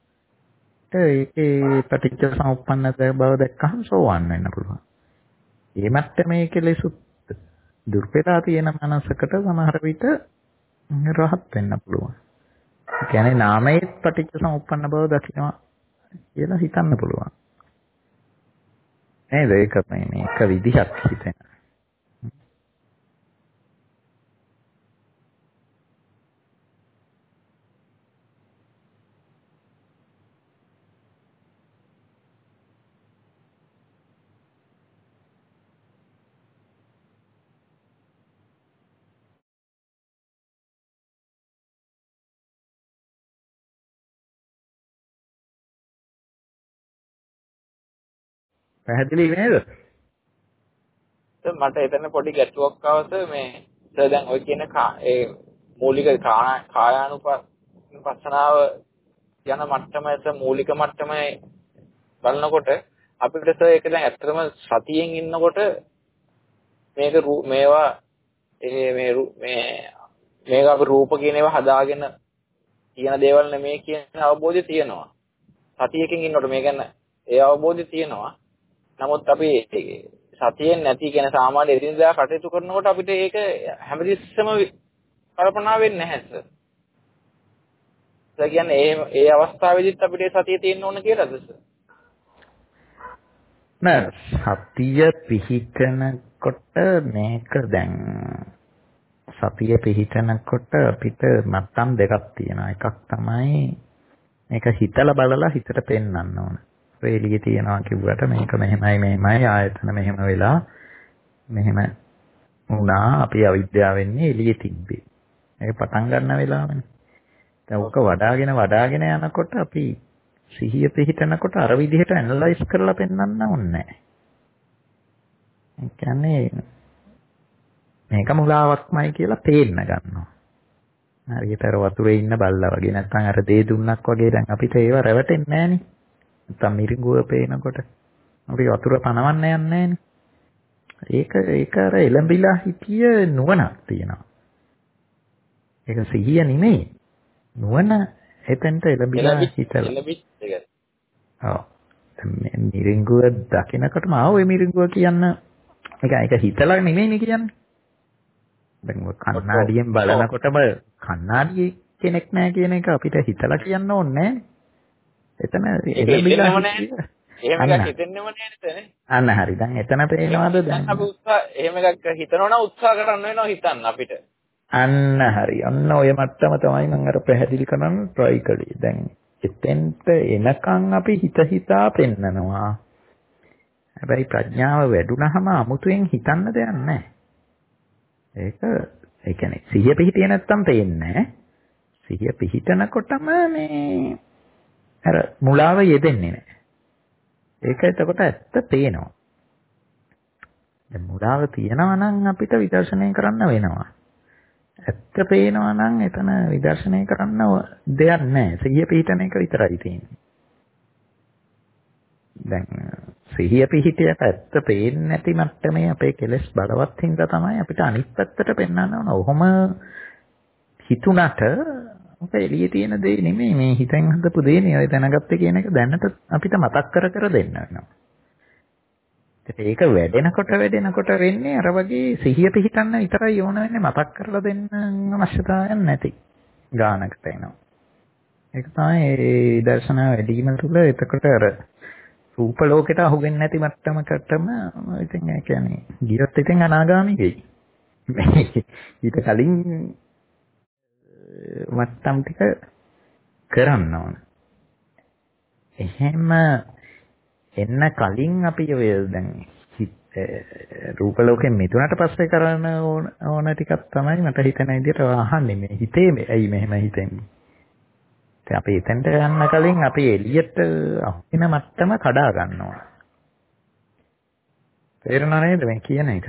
ඒකේ පටිච්ච සමුප්පන්න බව දැක්කහම සෝවන් වෙන්න පුළුවන්. මේ මට්ටමේ කෙලෙසුත් දුරු වෙලා තියෙන මනසකට සමහර විට රහත් වෙන්න පුළුවන්. ඒ කියන්නේ නාමයේ පටිච්ච සමුප්පන්න බව දකිනවා කියලා හිතන්න පුළුවන්. නේද? ඒක මේ එක විදිහක් හිතෙන. පැහැදිලි නේද? මට එතන පොඩි ගැටලුවක් ආවස මේ සර් දැන් ඔය කියන ඒ මූලික කායානුපස්සනාව යන මට්ටමට මූලික මට්ටමේ බලනකොට අපිට සර් ඒක දැන් ඇත්තටම සතියෙන් ඉන්නකොට මේක මේවා ඒ මේ මේ මේක අපි රූප කියන ඒවා හදාගෙන කියන දේවල් නෙමෙයි කියන අවබෝධය තියෙනවා. සතියකින් ඉන්නකොට මේ ගැන ඒ අවබෝධය තියෙනවා. නමුත් අපි සතියෙන් නැති කියන සාමාන්‍ය එදිනදා කටයුතු කරනකොට අපිට ඒක හැමතිස්සෙම කල්පනා වෙන්නේ නැහැ සර්. ඒ කියන්නේ ඒ ඒ අවස්ථාවේදීත් අපිට සතිය තියෙන්න ඕන කියලාද සර්? නෑ සතිය පිහිටනකොට මේක දැන් සතිය පිහිටනකොට අපිට මට්ටම් දෙකක් තියෙනවා. එකක් තමයි මේක හිතලා බලලා හිතට පෙන්වන්න ඕන. ඔය එළියේ තියනවා කිව්වට මේක මෙහෙමයි මෙහෙමයි ආයතන මෙහෙම වෙලා මෙහෙම වුණා අපි අවිද්‍යාවෙන්නේ එළියේ තිබ්බේ. ඒක පටන් ගන්න වෙලාවනේ. දැන් ඔක වඩාගෙන වඩාගෙන යනකොට අපි සිහිය පිහිටනකොට අර විදිහට ඇනලයිස් කරලා පෙන්වන්න ඕනේ නැහැ. ඒ කියන්නේ මේක මුලාවක්මයි කියලා පේන්න ගන්නවා. හරියට අර වතුරේ ඉන්න බල්ලා වගේ නැත්නම් අර දේ දුන්නක් වගේ දැන් අපිට ඒව රැවටෙන්නේ නැහනේ. නැත්නම් මිරිඟුව පේනකොට අපි වතුර පනවන්න යන්නේ නැහනේ. ඒක ඒක අර එළඹිලා හිටිය නුවණක් තියෙනවා. ඒක සිහිය නෙමෙයි. නුවණ එතෙන්ට එළඹිලා හිටලා. එළඹිච්ච එක. ඔව්. මිරිඟුව දකිනකොටම ආ ඔය මිරිඟුව කියන්න ඒක ඒක හිතලා නෙමෙයිනේ කියන්නේ. දැන් ඔය කණ්ණාඩියෙන් බලනකොටම කණ්ණාඩියේ කෙනෙක් නැහැ කියන එක අපිට හිතලා කියන්න ඕනේ නැහැ. එතන එළඹිලා එහෙම එකක් හිතෙන්නෙම නෑනේ. අන්න හරි. දැන් එතන පේනවාද දැන්? අපි උත්සාහ එහෙම එකක් හිතනවා නම් උත්සාහ කරන්න වෙනවා හිතන්න අපිට. අන්න හරි. අන්න ඔය මට්ටම තමයි මම අර පැහැදිලි කරන්න try කළේ. දැන් එතෙන්ට එනකන් අපි හිත හිතා පෙන්නනවා. හැබැයි ප්‍රඥාව වැඩුණාම අමුතුවෙන් හිතන්න දෙයක් නැහැ. ඒක ඒ කියන්නේ සිහිය පිහිටියේ නැත්තම් පේන්නේ නැහැ. සිහිය පිහිටනකොටම මේ අර මුලාව යෙදෙන්නේ නැහැ. ඒක එතකොට ඇත්ත පේනවා. දැන් මුලාව තියනවා නම් අපිට විදර්ශනය කරන්න වෙනවා. ඇත්ත පේනවා නම් එතන විදර්ශනය කරන්න දෙයක් නැහැ. සිහිය පිහිටන එක විතරයි තියෙන්නේ. දැන් සිහිය පිහිටියට ඇත්ත පේන්නේ නැති මට්ටමේ අපේ කෙලෙස් බලවත් හින්දා තමයි අපිට අනිත් පැත්තට පෙන්වන්න ඕන. ඔහොම හිතුණට ඔක එළියේ තියෙන දේ නෙමෙයි මේ හිතෙන් හදපු දේ නේ. ඔය දැනගත්තේ කියන එක දැනට අපිට මතක් කර කර දෙන්න වෙනවා. ඒක වැඩෙනකොට වැඩෙනකොට වෙන්නේ අර වගේ සිහිය පිහිටන්න විතරයි ඕන වෙන්නේ මතක් කරලා දෙන්න අවශ්‍යතාවයක් නැති ගානකට එනවා. ඒක තමයි දර්ශනා වැඩිම තුල එතකොට අර රූප ලෝකෙට අහු වෙන්නේ නැති මට්ටමකටම ඉතින් ඒ කියන්නේ ගියොත් ඉතින් අනාගාමී වෙයි. ඊට කලින් මට්ටම් ටික කරන්න ඕන. එහෙම එන්න කලින් අපි ඔය දැන් රූප ලෝකෙන් මිදුණට පස්සේ කරන ඕන ටිකක් තමයි මට හිතෙන විදිහට අහන්නේ මේ හිතේ ඇයි මෙහෙම හිතෙන්නේ. ඉතින් අපි එතෙන්ට යන්න කලින් අපි එළියට අහින මට්ටම කඩා ගන්නවා. තේරුණා නේද මේ කියන එක?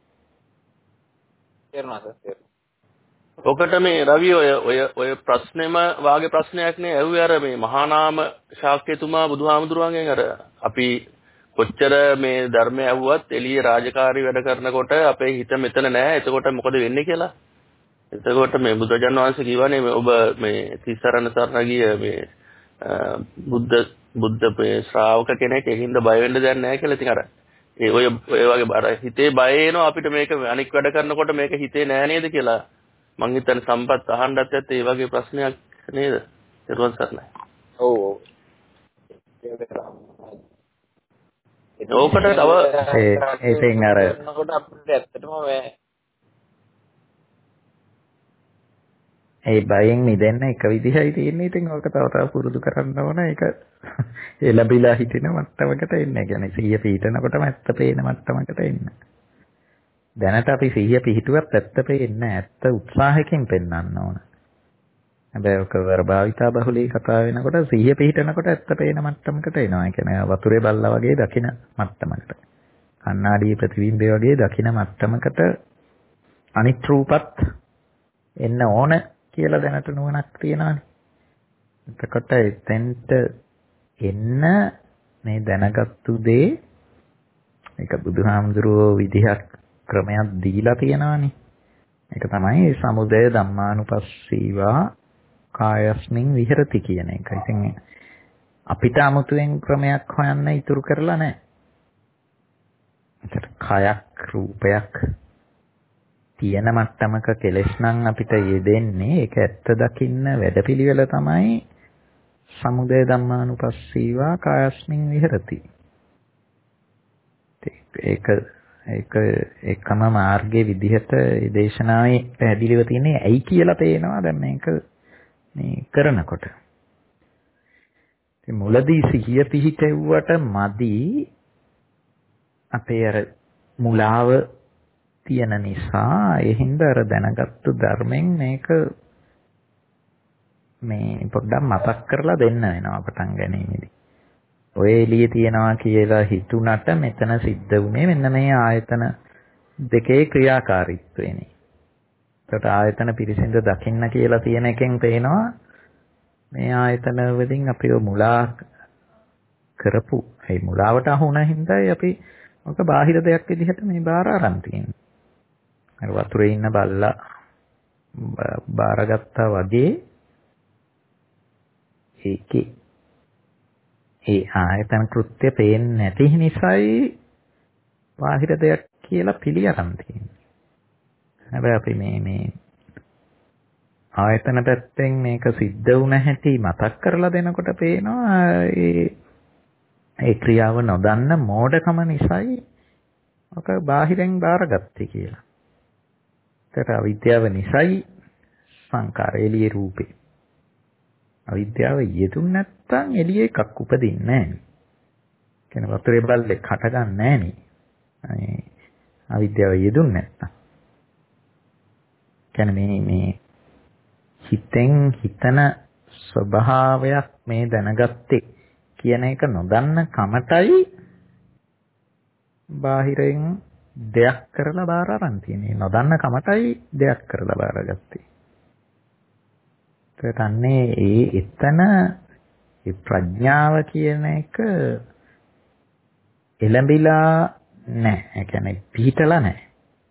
තේරුණා සර්. ඔකට මේ රවි ඔය ඔය ඔය ප්‍රශ්නේම වාගේ ප්‍රශ්නයක් නේ ඇහුවේ අර මේ මහානාම ශාක්‍යතුමා බුදුහාමුදුරුවන්ගෙන් අර අපි කොච්චර මේ ධර්මය ඇහුවත් එළියේ රාජකාරී වැඩ කරනකොට අපේ හිත මෙතන නැහැ. එතකොට මොකද වෙන්නේ කියලා? එතකොට මේ බුදුජානක වහන්සේ කියවනේ මේ ඔබ මේ තිසරණ සරණ ගිය මේ බුද්ධ බුද්ධ මේ ශ්‍රාවක කෙනෙක් එකින්ද බය වෙන්න දෙයක් නැහැ කියලා. ඉතින් අර ඒ ඔය ඔය වගේ අර හිතේ බය එනවා අපිට මේක අනික් වැඩ කරනකොට මේක හිතේ නෑ නේද කියලා. මං හිතන්නේ සම්පත් අහන්නත් ඇත්ත ඒ වගේ ප්‍රශ්නයක් නේද? ඊටවන් සරණයි. ඔව් ඔව්. ඕකට තව ඒ ඒකෙන් අර කොට අපිට ඇත්තටම මේ ඒ බයෙන් මිදෙන්න එක විදිහයි තියෙන්නේ. ඉතින් ඕක තව තව පුරුදු කරන්න ඕන. ඒක එළඹිලා හිටින මට්ටමකට එන්න. ඒ කියන්නේ සිහිය පිහිටනකොටම ඇත්ත පේන මට්ටමකට එන්න. දැනට අපි සිහිය පිහිටුවත් ඇත්ත පේන්නේ ඇත්ත උත්සාහයෙන් පෙන්වන්න ඕන. හැබැයි ඔක වර්භාවිතා බහුලී කතා වෙනකොට සිහිය පිහිටනකොට ඇත්ත පේන මට්ටමකට එනවා. ඒ කියන්නේ වතුරේ බල්ලා වගේ දකින මට්ටමකට. කණ්ණාඩියේ ප්‍රතිබිම්බය වගේ දකින මට්ටමකට අනිත් රූපත් එන්න ඕන කියලා දැනට නුවණක් තියනවානේ. එතකොට එතෙන්ට එන්න මේ දැනගත්තු දේ ඒක බුදුහාමුදුරුවෝ විදිහක් ක්‍රමයක් දීලා තියෙනවානේ. ඒක තමයි සමුදය ධම්මානුපස්සීවා කායස්මින් විහෙරති කියන එක. ඉතින් අපිට 아무තුවෙන් ක්‍රමයක් හොයන්න ඉතුරු කරලා නැහැ. ඒකට කයක් රූපයක් තියෙන මට්ටමක කෙලෙස් නම් අපිට යෙදෙන්නේ ඒක ඇත්ත දකින්න වැඩපිළිවෙල තමයි සමුදය ධම්මානුපස්සීවා කායස්මින් විහෙරති. ඒක ඒක එකම මාර්ගයේ විදිහට දේශනාවේ පැහැදිලිව තියෙන්නේ ඇයි කියලා පේනවා දැන් මේක මේ කරනකොට. ඉතින් මුලදී සිහිය පිහිටෙව්වට මදි අපේ අර මුලාව තියෙන නිසා ඒ හින්දා අර දැනගත්තු ධර්මෙන් මේක මේ පොඩ්ඩක් මතක් කරලා දෙන්න වෙනවා පටන් ගැනීමේදී. ඔය එළියේ තියනවා කියලා හිතුණට මෙතන සිද්ධ වුණේ මෙන්න මේ ආයතන දෙකේ ක්‍රියාකාරීත්වයනේ. ඒකට ආයතන පිරිසිඳ දකින්න කියලා තියෙන එකෙන් පේනවා මේ ආයතන වලින් අපිව මුලා කරපු ඒ මුලාවට අහු වුණ හින්දායි අපි මොක බාහිර දෙයක් විදිහට මේ බාර අරන් තියෙන්නේ. අර වතුරේ ඉන්න බල්ලා බාරගත්තා වගේ ඒකේ ඒ ආයතන කෘත්‍ය පේන්නේ නැති නිසායි බාහිර දෙයක් කියලා පිළි අරන් තියෙන්නේ. හැබැයි අපි මේ මේ ආයතන පැත්තෙන් මේක සිද්ධ වුණ හැටි මතක් කරලා දෙනකොට පේනවා ඒ ඒ ක්‍රියාව නොදන්න මෝඩකම නිසායි ඔක බාහිරෙන් බාරගත්තේ කියලා. ඒකට අවිද්‍යාව නිසායි සංකාර එළියේ රූපේ. අවිද්‍යාව යෙදුන් නැත්තම් එළියේ එකක් උපදින්නේ නැහැ. කියන වතුරේ බල්ලෙක් හටගන්නේ නැහැ නේ. අවිද්‍යාව යෙදුන් නැත්තම්. කියන්නේ මේ මේ හිතෙන් හිතන ස්වභාවයක් මේ දැනගත්තේ කියන එක නොදන්න කමටයි බාහිරෙන් දෙයක් කරලා බාර අරන් තියෙන්නේ. නොදන්න කමටයි දෙයක් කරලා බාරගත්තේ. ඒකන්නේ ඒ එතන ඒ ප්‍රඥාව කියන එක එළඹිලා නැහැ. ඒ කියන්නේ පිහිටලා නැහැ.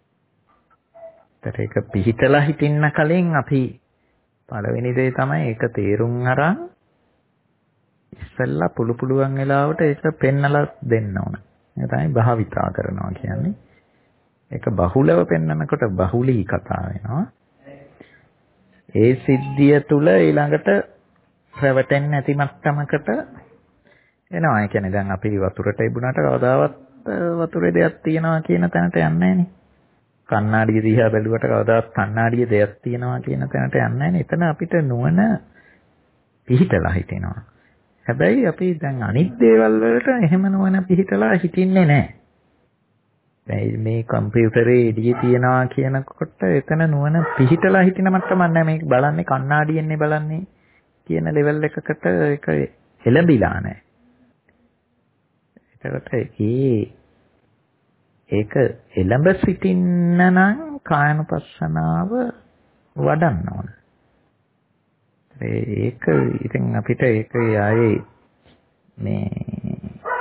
ඒක පිහිටලා හිටින්න කලින් අපි පළවෙනි දේ තමයි ඒක තේරුම් අරන් ඉස්සෙල්ලා පුළු පුළුවන් වෙලාවට ඒක පෙන්නලා දෙන්න ඕන. ඒ තමයි භාවිතා කරනවා කියන්නේ. ඒක බහුලව පෙන්නනකොට බහුලී කතා වෙනවා. ඒ සිද්ධිය තුල ඊළඟට රැවටෙන්නේ නැති මට්ටමකට එනවා. ඒ කියන්නේ දැන් අපි වතුරට ඉබුණාට කවදාවත් වතුරේ දෙයක් තියනවා කියන තැනට යන්නේ නැහනේ. කණ්ණාඩිය දිහා බැලුවට කවදාවත් කණ්ණාඩියේ දෙයක් තියනවා කියන තැනට යන්නේ නැහනේ. එතන අපිට නුවණ පිහිටලා හිටිනවා. හැබැයි අපි දැන් අනිත් දේවල් වලට එහෙම නුවණ පිහිටලා හිටින්නේ නැහැ. දැන් මේ කම්පියුටරේ එළියේ තියනවා කියනකොට එතන නුවණ පිහිටලා හිටින මට්ටමක් නැහැ. මේක බලන්නේ කණ්ණාඩියෙන්නේ බලන්නේ කියන ලෙවල් එකකට ඒක එළඹිලා නැහැ. ඒකට ඒ ඒක එළඹ සිටින්න නම් කායනුපස්සනාව වඩන්න ඕන. ඒක ඉතින් අපිට ඒක ආයේ මේ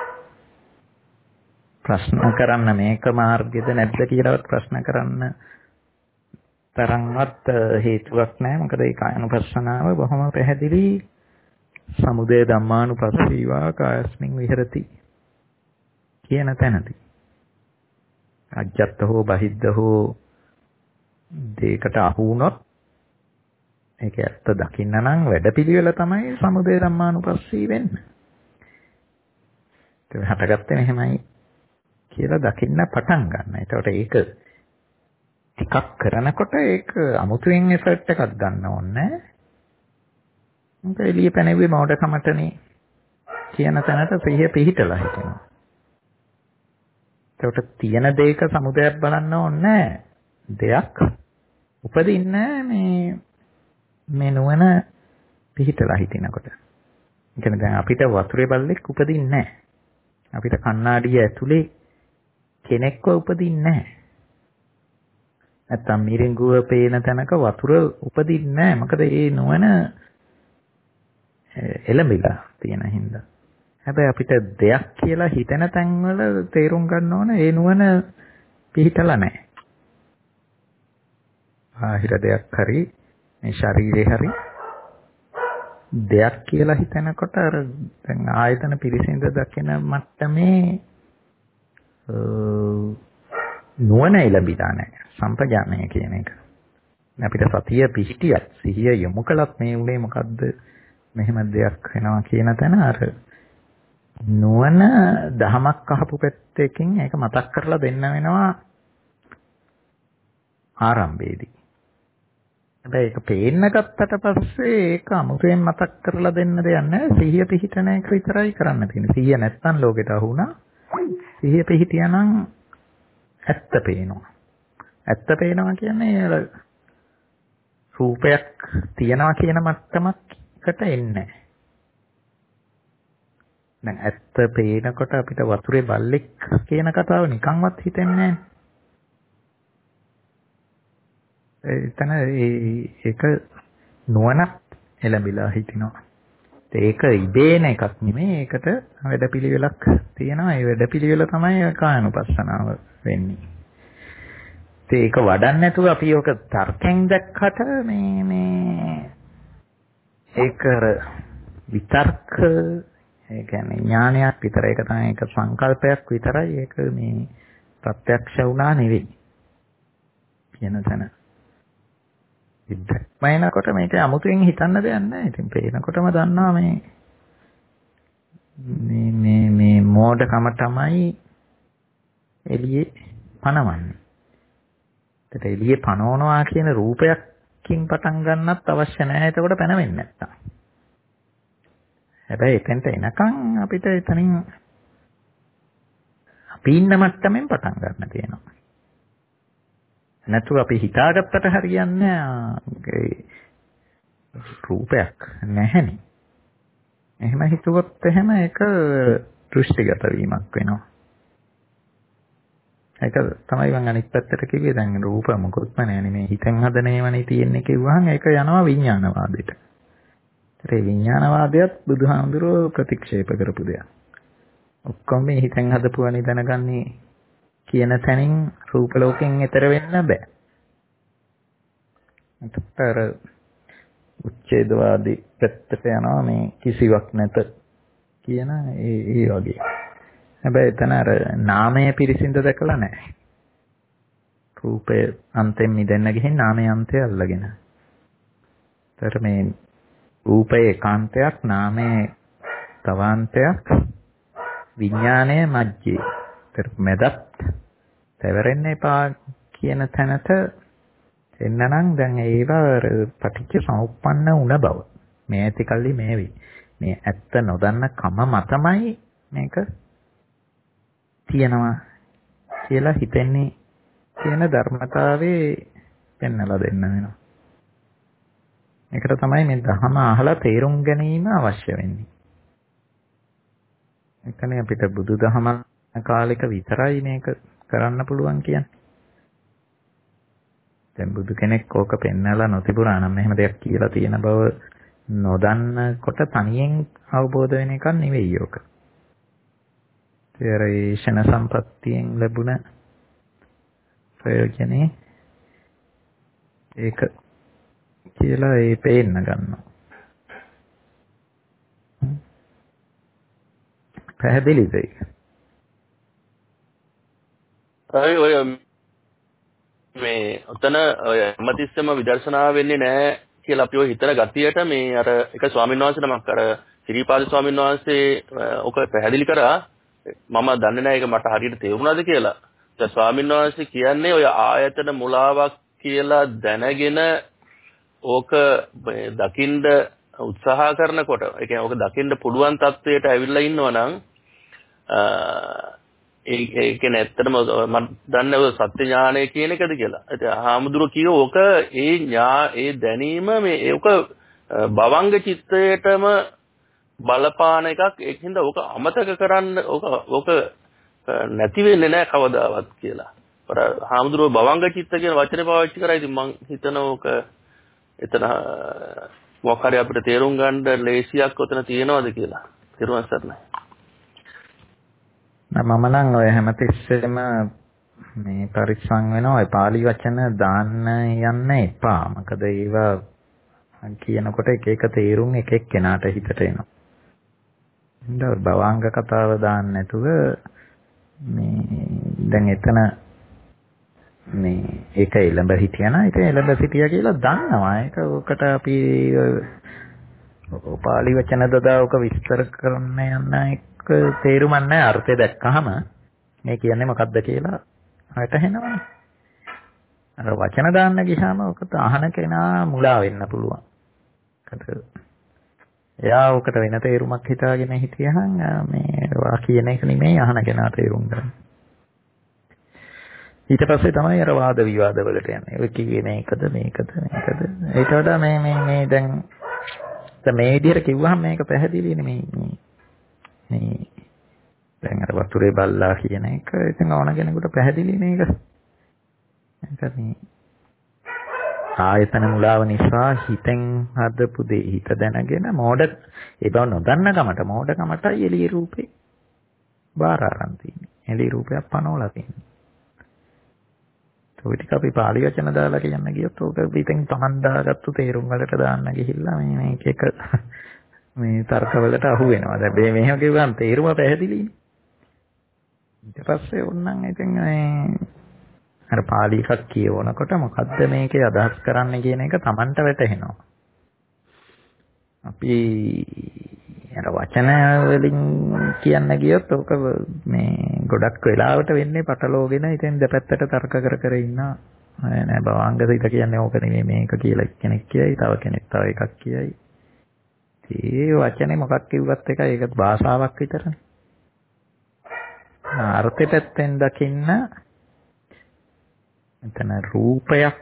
ප්‍රශ්න කරන්න මේක මාර්ගයද නැද්ද කියලාවත් ප්‍රශ්න කරන්න තරම්වත් හේතුවක් නැහැ. මොකද ඒ කායනුපස්සනාව බොහොම පැහැදිලි සමුදය ධම්මානුපස්සීවා කායස්මින් විහෙරති කියන තැනදී අජ්ජත් හෝ බහිද්ද හෝ දෙයකට අහු වුණොත් ඒක ඇත්ත දකින්න නම් වැඩපිළිවෙල තමයි සමුදය ධම්මානුපස්සී වෙන්න. ඒක හටගත්තේ එහෙමයි කියලා දකින්න පටන් ගන්න. ඒකට ඒක ටිකක් කරනකොට ඒක අමුතුවෙන් එෆර්ට් එකක් ගන්න ඕනේ. මොකද එළිය පැනෙන්නේ මෝඩකමටනේ කියන තැනට සිහිය පිහිටලා හිටිනවා. ඒකට තියෙන දෙයක සමුදයක් බලන්න ඕනේ දෙයක් උපදින්නේ මේ මේ නුවණ පිහිටලා හිටිනකොට. ඒ කියන්නේ දැන් අපිට වතුරේ බල්ලෙක් උපදින්නේ නැහැ. අපිට කණ්ණාඩිය ඇතුලේ කෙනෙක්ව උපදින්නේ නැහැ. නැත්තම් මිරිඟුව පේන තැනක වතුර උපදින්නේ නැහැ. මොකද ඒ නුවණ එළඹිලා තියෙන හින්දා. හැබැයි අපිට දෙයක් කියලා හිතන තැන්වල තේරුම් ගන්න ඕන ඒ නුවණ පිහිටලා නැහැ. ආහිර දෙයක් හරි මේ ශරීරේ හරි දෙයක් කියලා හිතනකොට අර දැන් ආයතන පිරිසිඳ දකින මට්ටමේ නුවණ එළඹිලා නැහැ. සම්පජානය කියන එක. අපිට සතිය පිහිටියත් සිහිය යොමු කළත් මේ උනේ මොකද්ද මෙහෙම දෙයක් වෙනවා කියන තැන අර නුවණ දහමක් අහපු පැත්තකින් ඒක මතක් කරලා දෙන්න වෙනවා ආරම්භයේදී. හැබැයි ඒක පේන්න ගත්තට පස්සේ ඒක අමුතුවෙන් මතක් කරලා දෙන්න දෙයක් නැහැ. සිහිය පිහිටන එක විතරයි කරන්න තියෙන්නේ. සිහිය නැත්තම් ලෝකෙට අහු වුණා. සිහිය පිහිටියානම් ඇත්ත පේනවා. ඇත්ත පේනවා කියන්නේ රූපයක් තියනවා කියන මට්ටමකට එන්නේ නැහැ. දැන් ඇත්ත පේනකොට අපිට වතුරේ බල්ලෙක් කියන කතාව නිකන්වත් හිතෙන්නේ නැහැ. එතන ඒක නුවණක් එළඹිලා හිටිනවා. ඒක ඉබේන එකක් නෙමෙයි. ඒකට වැඩපිළිවෙලක් තියෙනවා. ඒ වැඩපිළිවෙල තමයි කායනුපස්සනාව වෙන්නේ. ඒක වඩන්න නැතුව අපි ඔක තර්කෙන් දැක්කට මේ මේ ඒක විතර්ක ඒ කියන්නේ ඥානයක් විතර. ඒක තමයි ඒක සංකල්පයක් විතරයි. ඒක මේ ප්‍රත්‍යක්ෂ වුණා නෙවෙයි කියන තැන. ඉද්දක්මයිනකොට මේක අමුතුවෙන් හිතන්න දෙයක් නැහැ. ඉතින් පේනකොටම දන්නවා මේ මේ මේ මේ මෝඩකම තමයි එළියේ පනවන්නේ. ඒත් එළියේ පනවනවා කියන රූපයකින් පටන් ගන්නත් අවශ්‍ය නැහැ. එතකොට පැනවෙන්නේ නැත්තම්. හැබැයි එතෙන්ට එනකන් අපිට එතනින් අපි ඉන්න මට්ටමින් පටන් ගන්න තියෙනවා. නැතුව අපි හිතාගත්තට හරියන්නේ රූපයක් නැහැනේ. එහෙම හිතුවොත් එහෙම ඒක දෘෂ්ටිගත වීමක් වෙනවා. ඒක තමයි මම අනිත් පැත්තට කිව්වේ. දැන් රූප මොකොත්ම නැහැ නේ. මේ හිතෙන් හදන ඒවානේ තියෙන්නේ කිව්වහම ඒක යනවා විඥානවාදයට. ඒ විඥානවාදයත් බුදුහාමුදුරුවෝ ප්‍රතික්ෂේප කරපු දෙයක්. ඔක්කොම මේ හිතෙන් හදපුවනේ දැනගන්නේ කියන තැනින් රූප ලෝකෙන් එතර වෙන්න බෑ. අතතර උච්ඡේදවාදී පැත්තට යනවා මේ කිසිවක් නැත කියන ඒ ඒ වගේ. හැබැයි එතන අර නාමය පිරිසිඳ දැකලා නැහැ. රූපේ අන්තයෙන් මිදෙන්න ගිහින් නාමයේ අන්තය අල්ලගෙන. ඒතර මේ රූපේ ඒකාන්තයක්, නාමයේ තවාන්තයක්, විඥානයේ මැජ්ජේ. ඒතර මැදත් තවරෙන්න එපා කියන තැනට එන්නනම් දැන් ඒවා පටිච්ච සමුප්පන්න වුණ බව. මේ ඇති කල්ලි මේ වෙයි. මේ ඇත්ත නොදන්න කම මතමයි මේක තියෙනවා කියලා හිතෙන්නේ කියන ධර්මතාවයේ පෙන්වලා දෙන්න වෙනවා. ඒකට තමයි මේ ධහම අහලා තේරුම් ගැනීම අවශ්‍ය වෙන්නේ. එතන අපිට බුදුදහම කාලෙක විතරයි මේක කරන්න පුළුවන් කියන්නේ. දැන් බුදු කෙනෙක් ඕක පෙන්වලා නොතිබුණා නම් එහෙම දෙයක් කියලා තියෙන බව නොදන්නකොට තනියෙන් අවබෝධ වෙන එකක් නෙවෙයි ඕක. ඒ ශන සම්පත්තියෙන් ලැබුණ ප්‍රයෝජනේ ඒක කියලා ඒ පේන්න ගන්නවා. පැහැදිලිද ඒක? අය ඔය මේ උතන ඔය හැමතිස්සෙම විදර්ශනා වෙන්නේ නැහැ කියලා අපි ඔය හිතන ගතියට මේ අර එක ස්වාමීන් වහන්සේ නමක් අර ශ්‍රීපාද ස්වාමීන් වහන්සේ ඔක පැහැදිලි කරා. මම දන්නේ නැහැ ඒක මට හරියට තේරුණාද කියලා. ඒ ස්වාමීන් වහන්සේ කියන්නේ ඔය ආයතන මුලාවක් කියලා දැනගෙන ඕක දකින්න උත්සාහ කරනකොට ඒ කියන්නේ ඕක දකින්න පුළුවන් තත්වයට ඇවිල්ලා ඉන්නවා නම් ඒ ඒ කියන්නේ ඇත්තටම මම දන්නේ ඔය සත්‍ය ඥානය කියන එකද කියලා. ඒ හාමුදුරුවෝ කියෝ ඕක ඒ ඥා ඒ දැනීම මේ ඒක භවංග චිත්තයටම බලපාන එකක්. ඒකින්ද ඕක අමතක කරන්න ඕක ඕක නැති වෙන්නේ නැහැ කවදාවත් කියලා. අර හාමුදුරුවෝ භවංග චිත්ත කියන වචනේ පාවිච්චි කරා. ඉතින් මම හිතන ඕක එතන මොකක් හරි අපිට තේරුම් ගන්න ලේසියක් ඔතන තියෙනවද කියලා. තේරුම් ගන්නයි. මම නම් ඔය හැමතිස්සෙම මේ පරිස්සම් වෙනවා. ඔය පාලි වචන දාන්න යන්න එපා. මොකද ඒවා කියනකොට එක එක තේරුම් එක එක කෙනාට හිතට එනවා. ඉතින් භවංග කතාව දාන්න නැතුව මේ දැන් එතන මේ ඒක එළඹ හිටියනා ඒක එළඹ සිටියා කියලා දන්නවා. ඒක ඔකට අපි පාලි වචන දදාවක විස්තර කරන්න යන්න තේරුමක් නැහැ. අර්ථය දැක්කහම මේ කියන්නේ මොකක්ද කියලා වැටහෙනවනේ. අර වචන දාන්න ගියාම ඔකට අහන කෙනා මුලා වෙන්න පුළුවන්. එයා ඔකට වෙන තේරුමක් හිතාගෙන හිටියහන් මේ වා කියන එක නෙමෙයි අහන කෙනා තේරුම් ගන්න. ඊට පස්සේ තමයි අර වාද විවාද වලට යන්නේ. ඔය කිව්වේ මේකද මේකද මේකද. ඒකට වඩා මේ මේ මේ දැන් මේ විදිහට කිව්වහම මේක පැහැදිලිනේ මේ මේ මේ දැන් අර වතුරේ බල්ලා කියන එක ඉතින් ඕන කෙනෙකුට පැහැදිලි මේක. ඒක මේ ආයතන මුලාව නිසා හිතෙන් හදපු දෙය හිත දැනගෙන මෝඩ ඒ බව නොදන්න කමට මෝඩකමටයි එළිය රූපේ බාර ආරන් තියෙන්නේ. එළිය රූපයක් පනවලා තියෙන්නේ. ඔය ටික අපි පාළි වචන දාලා කියන්න ගියොත් ඕක පිටින් තමන් දාගත්තු තේරුම් වලට දාන්න ගිහිල්ලා මේ මේක එක මේ තර්ක වලට අහු වෙනවා. දැන් මේ මෙහෙම කිව්වම තේරුම පැහැදිලිනේ. ඊට පස්සේ ඕනනම් ඉතින් මේ අර පාළි එකක් කියවනකොට මොකද්ද මේකේ අදහස් කරන්න කියන එක Tamanට වැටහෙනවා. අපි අර වචන වලින් කියන්න ගියොත් ඔක මේ ගොඩක් වෙලාවට වෙන්නේ පටලෝගෙන ඉතින් දෙපැත්තට තර්ක කර කර ඉන්න නෑ භවංගසිත කියන්නේ ඕක නෙමෙයි මේක කියලා කෙනෙක් කියයි තව කෙනෙක් තව එකක් කියයි. ඒ වචනේ මොකක් කිව්වත් එකයි ඒක භාෂාවක් විතරනේ. අර්ථය පැත්තෙන් දකින්න එතන රූපයක්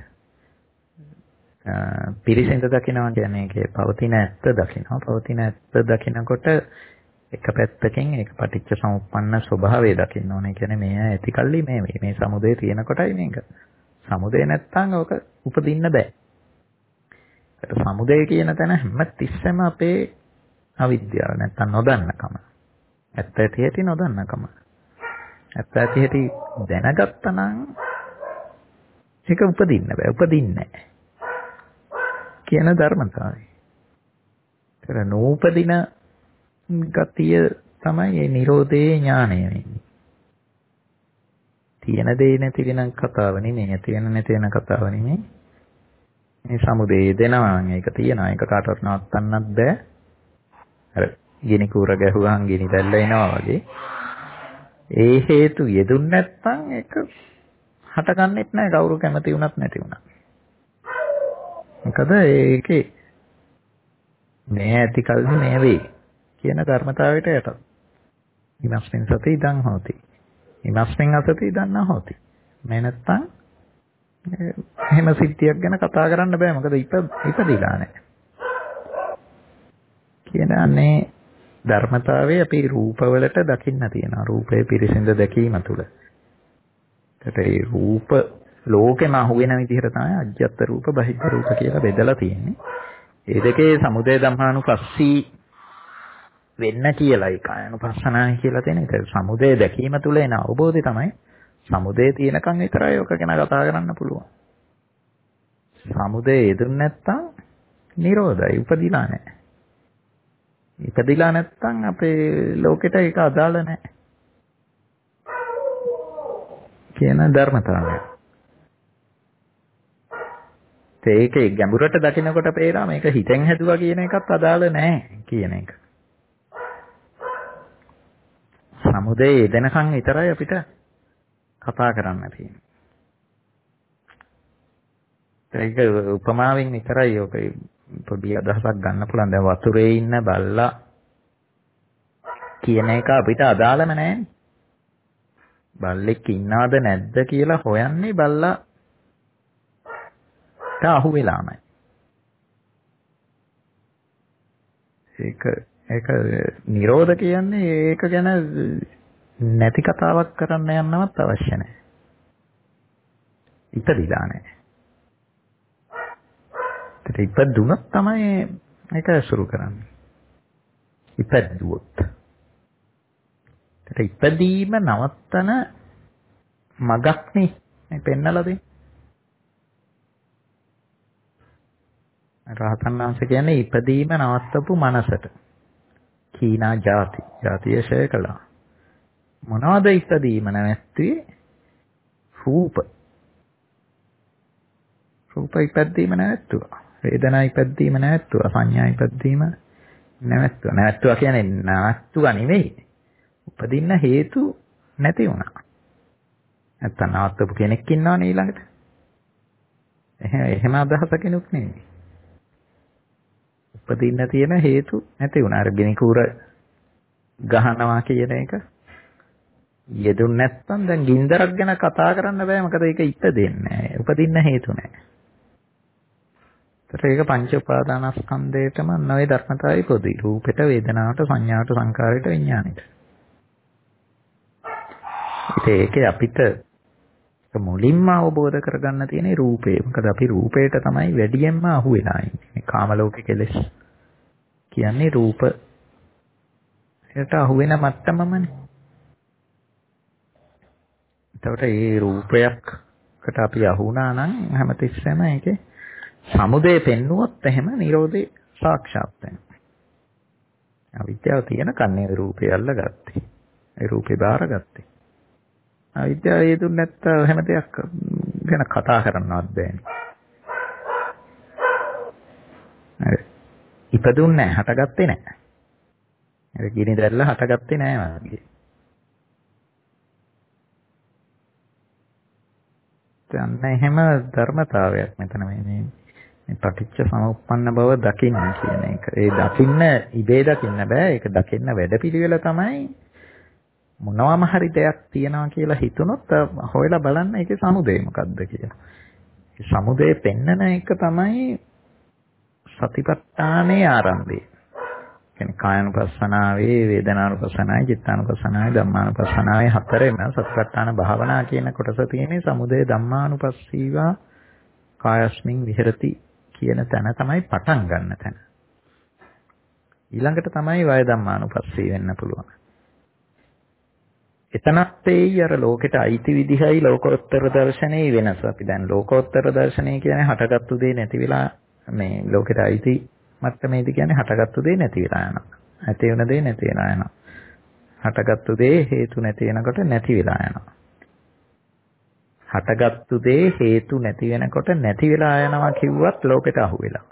පිරිසිඳ දකිනවා කියන්නේ ඒකේ පවතින ඇත්ත දකිනවා. පවතින ඇත්ත දකිනකොට එක පැත්තකින් ඒක පටිච්ච සමුප්පන්න ස්වභාවය දකින්න ඕනේ. කියන්නේ මේ ඇතිකල්ලි මේ මේ සමුදේ තියෙන කොටයි මේක. සමුදේ නැත්තම් ඕක උපදින්න බෑ. ඒකට සමුදේ කියන තැන හැම තිස්සෙම අපේ අවිද්‍යාව නැත්තම් නොදන්නකම. ඇත්ත ඇති ඇති නොදන්නකම. ඇත්ත ඇති ඇති දැනගත්තා නම් ඒක උපදින්න බෑ. උපදින්නේ නැහැ. කියන ධර්මතාවය. ඒතර නූපදින ගතිය තමයි මේ Nirodhe ඥානය වෙන්නේ. තියෙන දේ නැති වෙන කතාව නෙමෙයි. තියෙන නැති වෙන කතාව නෙමෙයි. මේ සමුදේ දෙනවා නම් ඒක තියෙනවා. ඒක කාටවත් නවත්තන්නත් බෑ. අර ගිනි කූර ගැහුවාන් ගිනි දැල්ල එනවා වගේ. ඒ හේතු යෙදුන් නැත්නම් ඒක හටගන්නෙත් නැහැ. කවුරු කැමති වුණත් නැති වුණත්. මොකද ඒකේ මේ ඇති කල්හි මේ වේ කියන ධර්මතාවයට යටත්. ඉමස්මින් සති ඉදං හෝති. ඉමස්මින් අසති ඉදං හෝති. මේ නැත්තම් එහෙම සිද්ධියක් ගැන කතා කරන්න බෑ. මොකද ඉප ඉපදිලා නැහැ. කියන්නේ ධර්මතාවයේ අපි රූපවලට දකින්න තියෙනවා. රූපේ පිරිසිඳ දැකීම තුළ. ඒකට ඒ රූප ලෝකෙම අහුවෙන විදිහට තමයි අජ්ජත් රූප බහිද්ධ රූප කියලා බෙදලා තියෙන්නේ. ඒ දෙකේ සමුදය ධම්මානුපස්සී වෙන්න කියලා ඒකායනුපස්සනායි කියලා තියෙන. ඒක සමුදය දැකීම තුළ එන අවබෝධය තමයි සමුදය තියෙනකන් විතරයි ඔක ගැන කතා කරන්න පුළුවන්. සමුදය යෙදුන් නැත්තම් නිරෝධයි උපදිලා නැහැ. ඉපදිලා නැත්තම් අපේ ලෝකෙට ඒක අදාළ නැහැ. කියන ධර්මතාවය. ඒකේ ගැඹුරට දකිනකොට පේනවා මේක හිතෙන් හැදුවා කියන එකත් අදාළ නැහැ කියන එක. සමුදේ එදෙනකන් විතරයි අපිට කතා කරන්න තියෙන්නේ. ඒක උපමාවෙන් විතරයි ඔක පොඩි අදහසක් ගන්න පුළුවන්. දැන් වතුරේ ඉන්න බල්ලා කියන එක අපිට අදාළම නැහැ. බල්ලෙක් ඉන්නවද නැද්ද කියලා හොයන්නේ බල්ලා අහු වෙලාමයි. ඒක ඒක නිරෝධ කියන්නේ ඒක ගැන නැති කතාවක් කරන්න යන්නවත් අවශ්‍ය නැහැ. ඉපදිලා නැහැ. ඒක ඉපදුනොත් තමයි ඒක අසුරු කරන්නේ. ඉපදුවොත්. ඒක ඉපදීම නවත්තන මගක් නේ මේ පෙන්නලා දෙන්නේ. රහතන් වහන්සේ කියන්නේ ඉපදීම නවත්තපු මනසට. කීනා ಜಾති. ಜಾතිය ෂය කළා. මොනවද ඉපදීම නැවැත්තුවේ? රූප. රූප ඉපදීම නැවැත්තුවා. වේදනා ඉපදීම නැවැත්තුවා. සංඥා ඉපදීම නැවැත්තුව. නැවැත්තුවා කියන්නේ නැවැත්තුවා නෙවෙයි. උපදින්න හේතු නැති වුණා. නැත්තම් නවත්තපු කෙනෙක් ඉන්නවනේ ඊළඟට. එහෙම එහෙම අදහස කෙනෙක් නෙවෙයි. උපදින්න තියෙන හේතු නැති වුණා. අර ගෙනි කූර ගහනවා කියන එක යෙදුන් නැත්තම් දැන් ගින්දරක් ගැන කතා කරන්න බෑ. මොකද ඒක ඉපදෙන්නේ නැහැ. උපදින්න හේතු නැහැ. ඒතර ඒක පංච උපාදානස්කන්ධයටම නොවේ ධර්මතාවයි පොදුයි. රූපෙට, වේදනාවට, සංඥාවට, සංකාරයට, විඥානෙට. ඉතින් ඒකේ අපිට මුලින්ම අවබෝධ කරගන්න තියෙන්නේ රූපේ. මොකද අපි රූපයට තමයි වැඩියෙන්ම අහු වෙලා ඉන්නේ. කාම ලෝකේ කෙලෙස් කියන්නේ රූපයට අහු වෙන මට්ටමමනේ. එතකොට මේ රූපයකට අපි අහු වුණා නම් හැමතිස්සෙම ඒකේ සමුදය පෙන්නුවොත් එහෙම නිරෝධේ සාක්ෂාත් වෙනවා. අවිද්‍යාව තියෙන කන්නේ රූපය අල්ලගත්තේ. ඒ රූපේ බාරගත්තේ. අවිද්‍යාව හේතුන් නැත්නම් හැම දෙයක් ගැන කතා කරන්නවත් බෑනේ. හරි. ඉපදුන්නේ නැහැ, හටගත්තේ නැහැ. ඒ ගිනි දැල්ල හටගත්තේ නැහැ වගේ. දැන් එහෙම ධර්මතාවයක් මෙතන මේ මේ පටිච්ච සමුප්පන්න බව දකින්න කියන එක. ඒ දකින්න ඉබේ දකින්න බෑ. ඒක දකින්න වැඩපිළිවෙල තමයි මොනවාම හරි දෙයක් තියනවා කියලා හිතුනොත් හොයලා බලන්න ඒකේ සමුදේ මොකද්ද කියලා. ඒ සමුදේ පෙන්නන එක තමයි සතිපට්ඨානයේ ආරම්භය. කියන්නේ කායනුපස්සනාවේ, වේදනානුපස්සනාවේ, චිත්තානුපස්සනාවේ, ධම්මානුපස්සනාවේ හතරෙම සතිපට්ඨාන භාවනා කියන කොටස තියෙන්නේ සමුදය ධම්මානුපස්සීවා කායස්මින් විහෙරති කියන තැන තමයි පටන් ගන්න තැන. ඊළඟට තමයි වය ධම්මානුපස්සී වෙන්න පුළුවන්. එතනත් ඒයි අර ලෝකෙට අයිති විදිහයි ලෝකෝත්තර දර්ශනයේ වෙනස. අපි දැන් ලෝකෝත්තර දර්ශනය කියන්නේ හටගත්තු දේ නැති වෙලා මේ ලෝකෙට අයිති මට්ටමේදී කියන්නේ හටගත්තු දේ නැති වෙලා යනවා. ඇති වෙන දේ නැති වෙලා යනවා. හටගත්තු දේ හේතු නැති වෙනකොට නැති වෙලා යනවා. හටගත්තු දේ හේතු නැති වෙනකොට නැති වෙලා යනවා කිව්වත් ලෝකෙට අහු වෙලා.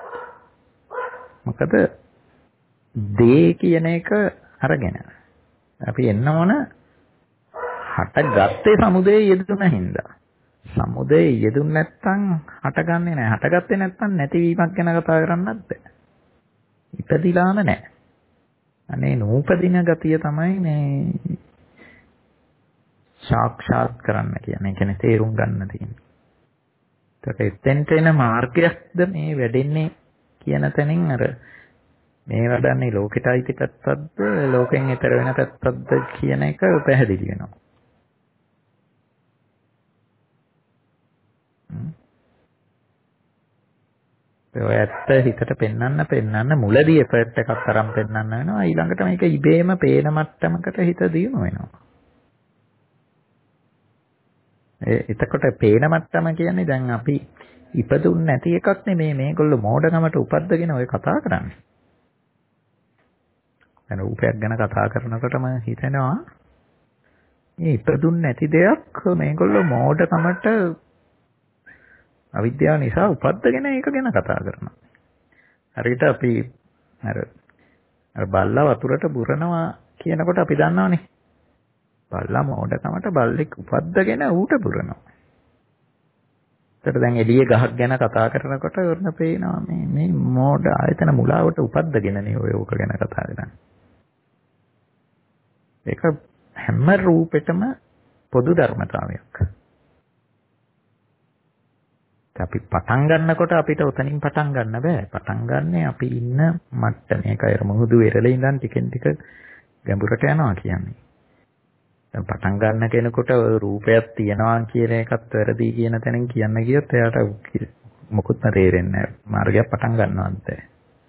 මොකද දේ කියන එක අරගෙන අපි එන්න ඕන හටගත්තේ සමුදේ යෙදුන හින්දා. සමුදේ යෙදුන් නැත්තම් හටගන්නේ නැහැ. හටගත්තේ නැත්තම් නැතිවීමක් ගැන කතා කරන්නත් බෑ. ඉපදිලාම නැහැ. අනේ නූපදින ගතිය තමයි මේ සාක්ෂාත් කරන්න කියන්නේ. ඒ කියන්නේ තේරුම් ගන්න තියෙන්නේ. ඒක එතෙන්ට එන මාර්ගයක්ද මේ වැඩෙන්නේ කියන තැනින් අර මේ වඩන්නේ ලෝකෙට අයිති පැත්තක්ද ලෝකෙන් ඈතර වෙන පැත්තක්ද කියන එක පැහැදිලි වෙනවා. ඔය ඇත්ත හිතට පෙන්වන්න පෙන්වන්න මුලදී එෆර්ට් එකක් තරම් පෙන්වන්න වෙනවා. ඊළඟට මේක ඉබේම පේන මට්ටමකට හිත දියුණු වෙනවා. ඒ එතකොට පේන මට්ටම කියන්නේ දැන් අපි ඉපදුන්නේ නැති එකක් නෙමේ මේගොල්ලෝ මෝඩකමට උපද්දගෙන ඔය කතා කරන්නේ. දැන් රූපයක් ගැන කතා කරනකොටම හිතෙනවා මේ ඉපදුන්නේ නැති දෙයක් මේගොල්ලෝ මෝඩකමට අවිද්‍යාව නිසා උපද්දගෙන ඒක ගැන කතා කරනවා. හරියට අපි අර අර බල්ලා වතුරට බුරනවා කියනකොට අපි දන්නවනේ. බල්ලා මෝඩකමට බල්ලෙක් උපද්දගෙන ඌට බුරනවා. ඒකට දැන් එළියේ ගහක් ගැන කතා කරනකොට වර්ණ පේනවා මේ මේ මෝඩ ආයතන මුලාවට උපද්දගෙනනේ ඔය ඕක ගැන කතා කරන්නේ. ඒක හැම රූපෙටම පොදු ධර්මතාවයක්. අපි පටන් ගන්නකොට අපිට උතනින් පටන් ගන්න බෑ. පටන් ගන්න අපි ඉන්න මට්ටම. මේකයි මුහුදු වෙරළේ ඉඳන් ටිකෙන් ටික ගැඹුරට යනවා කියන්නේ. දැන් පටන් ගන්න කෙනෙකුට රූපයක් තියනවා කියන එකත් වැරදි කියන තැනින් කියන්න ගියොත් එයාට මොකුත් තේරෙන්නේ නැහැ. මාර්ගයක් පටන් ගන්නවත් බෑ.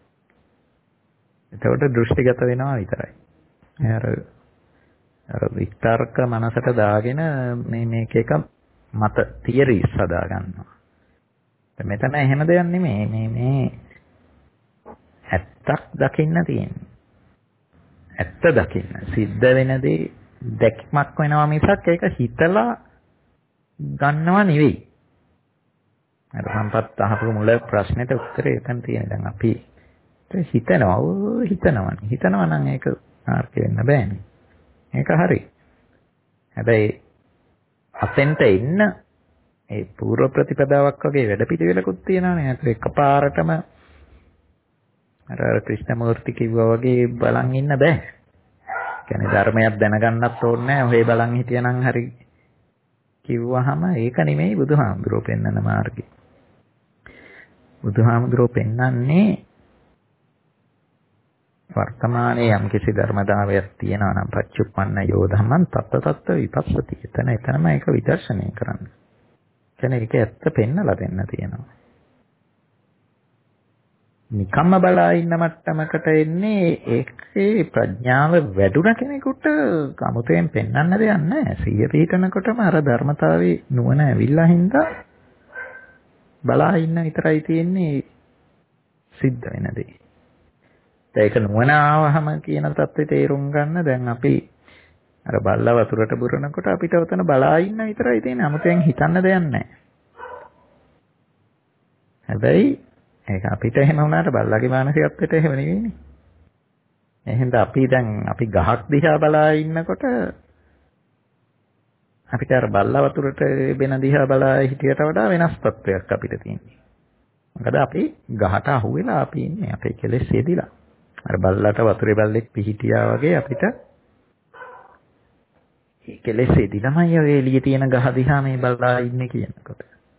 එතකොට දෘෂ්ටිගත වෙනවා විතරයි. අර අර විතර්ක මනසට දාගෙන මේ මේක එක මත තියරිස් හදා ගන්නවා. මෙතන එහෙම දෙයක් නෙමෙයි මේ මේ ඇත්තක් දකින්න තියෙන්නේ. ඇත්ත දකින්න. සිද්ධ වෙන දේ දැක්මක් වෙනවා මිසක් ඒක හිතලා ගන්නව නෙවෙයි. අර සම්පත් අහපු මුල ප්‍රශ්නෙට උත්තරේ එතන තියෙන. දැන් අපි ඒක හිතනවා ඕ හිතනවා හිතනවා නම් ඒක මාර්ගය වෙන්න බෑනේ. ඒක හරි. හැබැයි අතෙන්ට එන්න ඒ පූර්ව ප්‍රතිපදාවක් වගේ වැඩපිළිවෙලකුත් තියෙනවානේ. ඒක එකපාරටම අර ක්‍රිෂ්ණමූර්ති කිව්වා වගේ බලන් ඉන්න බෑ. කියන්නේ ධර්මයක් දැනගන්නත් ඕනේ නැහැ. ඔහේ බලන් හිටියනම් හරි කිව්වහම ඒක නෙමෙයි බුදුහාමුදුරුවෝ පෙන්වන මාර්ගය. බුදුහාමුදුරුවෝ පෙන්වන්නේ වර්තමානයේ යම් කිසි ධර්මතාවයක් තියෙනවා නම් පච්චුප්පන්න යෝධමන් තත්ත තත්ත විපස්සති. එතන එතනම ඒක විදර්ශනය කරන්න. කියන්නේ ඒක ඇත්ත පෙන්නලා දෙන්න තියෙනවා. නිකම්ම බලා ඉන්න මට්ටමකට එන්නේ ඒකේ ප්‍රඥාව වැඩුණ කෙනෙකුට කමුතෙන් පෙන්වන්න දෙයක් නැහැ. සිය පිටනකොටම අර ධර්මතාවේ නුවණ ඇවිල්ලා හින්දා බලා ඉන්න විතරයි තියෙන්නේ සිද්ධ වෙන දේ. ඒක නුවණ ආවහම කියන தත්ත්වේ තේරුම් ගන්න දැන් අපි අර බල්ලා වතුරට බුරනකොට අපිට උතන බලා ඉන්න විතරයි තියෙන්නේ. 아무තෙන් හිතන්න දෙයක් නැහැ. හැබැයි ඒක අපිට එහෙම වුණාට බල්ලාගේ මානසිකත්වයට එහෙම නෙවෙයිනේ. එහෙනම් අපි දැන් අපි ගහක් දිහා බලා ඉන්නකොට අපිට අර බල්ලා වතුරට බෙන දිහා බලා හිටියට වඩා වෙනස් තත්වයක් අපිට තියෙනවා. මොකද අපි ගහට අහු වෙලා අපි ඉන්නේ අපේ කෙලෙස් එදිලා. අර බල්ලාට වතුරේ බල්ලෙක් පිහිටියා වගේ අපිට මේ කෙලෙස් එදිලාමයි ඔය එළියේ තියෙන ගහ දිහා මේ බල්ලා ඉන්නේ කියනකොට.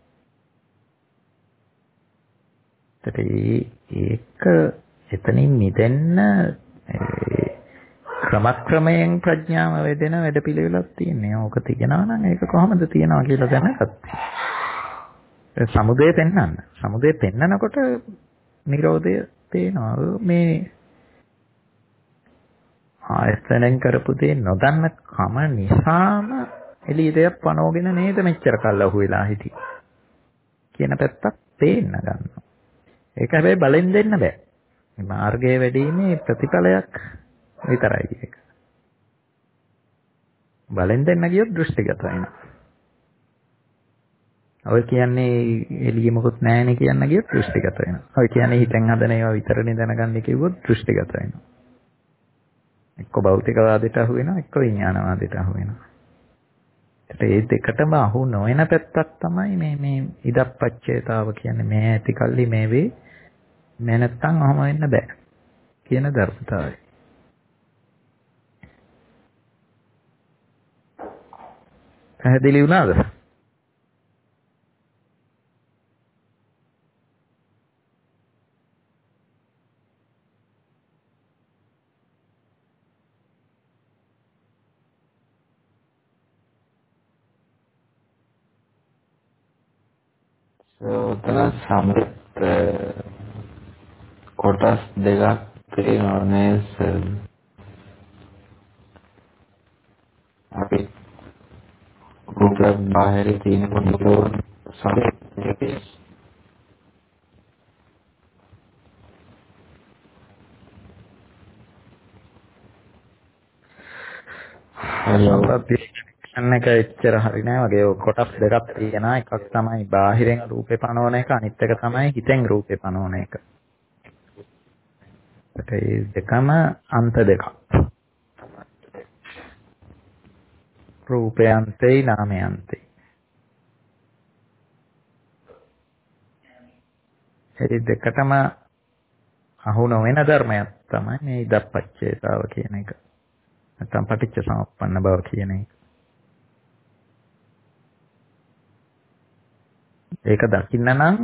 ඒක එතනින් මිදෙන්න ක්‍රමක්‍රමයෙන් ප්‍රඥාව වේදෙන වැඩපිළිවෙලක් තියෙනවා. ඕක තියනවා නම් ඒක කොහොමද තියනවා කියලා දැනගත්තා. සමුදය පෙන්වන්න. සමුදය පෙන්නකොට නිරෝධය පේනවා. මේ ආයතනෙන් කරපු දේ නොදන්න කම නිසාම එළියදයක් පනෝගෙන නේද මෙච්චර කල් අහුවෙලා හිටියේ කියන පැත්තක් පේන්න ගන්නවා. ඒක හැබැයි බලෙන් දෙන්න බෑ. මේ මාර්ගයේ වැඩිීමේ ප්‍රතිඵලයක් විතරයි ඒක. බලෙන් දෙන්න ගියොත් දෘෂ්ටිගත වෙනවා. ඔය කියන්නේ එළිය මොකුත් නැහැනේ කියන්න ගියොත් දෘෂ්ටිගත වෙනවා. ඔය කියන්නේ හිතෙන් හදන ඒවා විතරනේ දැනගන්න කිව්වොත් දෘෂ්ටිගත වෙනවා. එක්ක භෞතිකවාදයට අහු වෙනවා, එක්ක විඥානවාදයට අහු වෙනවා. ඒ දෙකටම අහු නොවන පැත්තක් තමයි මේ මේ ඉදප්පච්චේතාව කියන්නේ. මේ ඇති කල්ලි මේ වේ මේ නැත්තම් අහම වෙන්න බෑ කියන ධර්මතාවය. පැහැදිලි වුණාද? උතන සමෘත් කොටස් දෙකක් තියෙනවා නේද? අපි රූප බාහිර තියෙන කොට සමෘත් දෙකේ අන්නක එච්චර හරි නෑ වගේ කොටස් දෙකක් තියෙනවා. එකක් තමයි බාහිරෙන් රූපේ පනවන එක, අනිත් එක තමයි හිතෙන් රූපේ පනවන එක. ඒ දෙකම අන්ත දෙකක්. රූපේ අන්තේ නාමයේ අන්තේ. ඒ දෙකටම අහු නොවන ධර්මයක් තමයි මේ ඉදප්පච්චේතාව කියන එක. නැත්නම් පටිච්ච සමුප්පන්න බව කියන එක. ඒක දකින්න නම්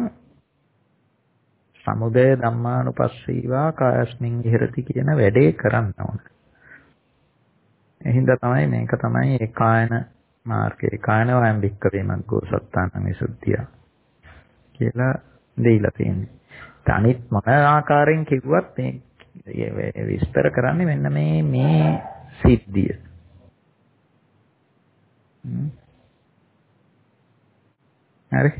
සමුදය ධම්මානුපස්සීවා කායස්මින් විහෙරති කියන වැඩේ කරන්න ඕන. එහෙනම් තමයි මේක තමයි ඒ කායන මාර්ගයේ කායන වයම් වික්කවේ මග්ගෝ සත්තාන විසුද්ධිය කියලා දෙයිලා තියෙන්නේ. අනිත් මොන ආකාරයෙන් කිව්වත් මේ විස්තර කරන්නේ මෙන්න මේ මේ සිද්ධිය. හරි.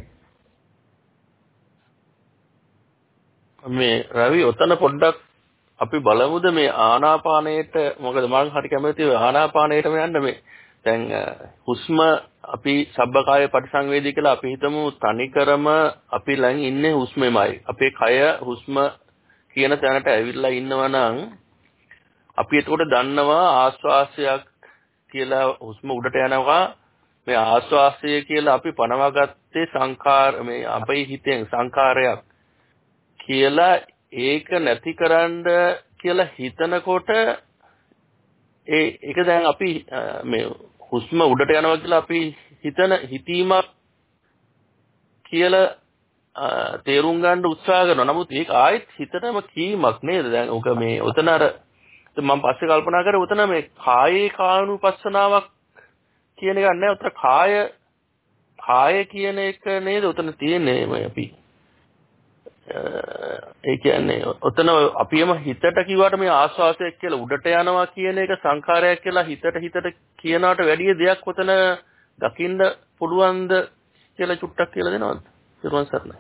මේ රවි ඔතන පොඩ්ඩක් අපි බලමුද මේ ආනාපානයට. මොකද මම හරි කැමතියි ආනාපානයටම යන්න. මේ දැන් හුස්ම අපි සබ්බකාය පරිසංවේදී කියලා අපි හිතමු තනිකරම අපි ළඟ ඉන්නේ හුස්මෙමයි. අපේ කය හුස්ම කියන තැනට ඇවිල්ලා ඉන්නවා නම් අපි එතකොට දන්නවා ආස්වාසයක් කියලා හුස්ම උඩට යනවා මේ ආස්වාසය කියලා අපි පනවාගත්තේ සංකාර මේ අපේ හිතෙන් සංකාරයක් කියලා ඒක නැතිකරන්න කියලා හිතනකොට ඒ ඒක දැන් අපි මේ හුස්ම උඩට යනවා කියලා අපි හිතන හිතීමක් කියලා තේරුම් ගන්න උත්සාහ කරනවා. නමුත් ඒක ආයෙත් හිතනම කීමක් නේද? දැන් උක මේ උතන අර මම පස්සේ කල්පනා කරේ උතන මේ කායේ කානුපස්සනාවක් කියන එක නෑ. උතන කාය කාය කියන එක නේද උතන තියෙන්නේ මේ අපි. ඒ කියන්නේ උතන අපිම හිතට කිව්වට මේ ආස්වාසයක් කියලා උඩට යනවා කියන එක සංකාරයක් කියලා හිතට හිතට කියනකට වැඩිය දෙයක් උතන දකින්න පුළුවන්ද කියලා චුට්ටක් කියලා දෙනවද? සිරුවන් සර්ණයි.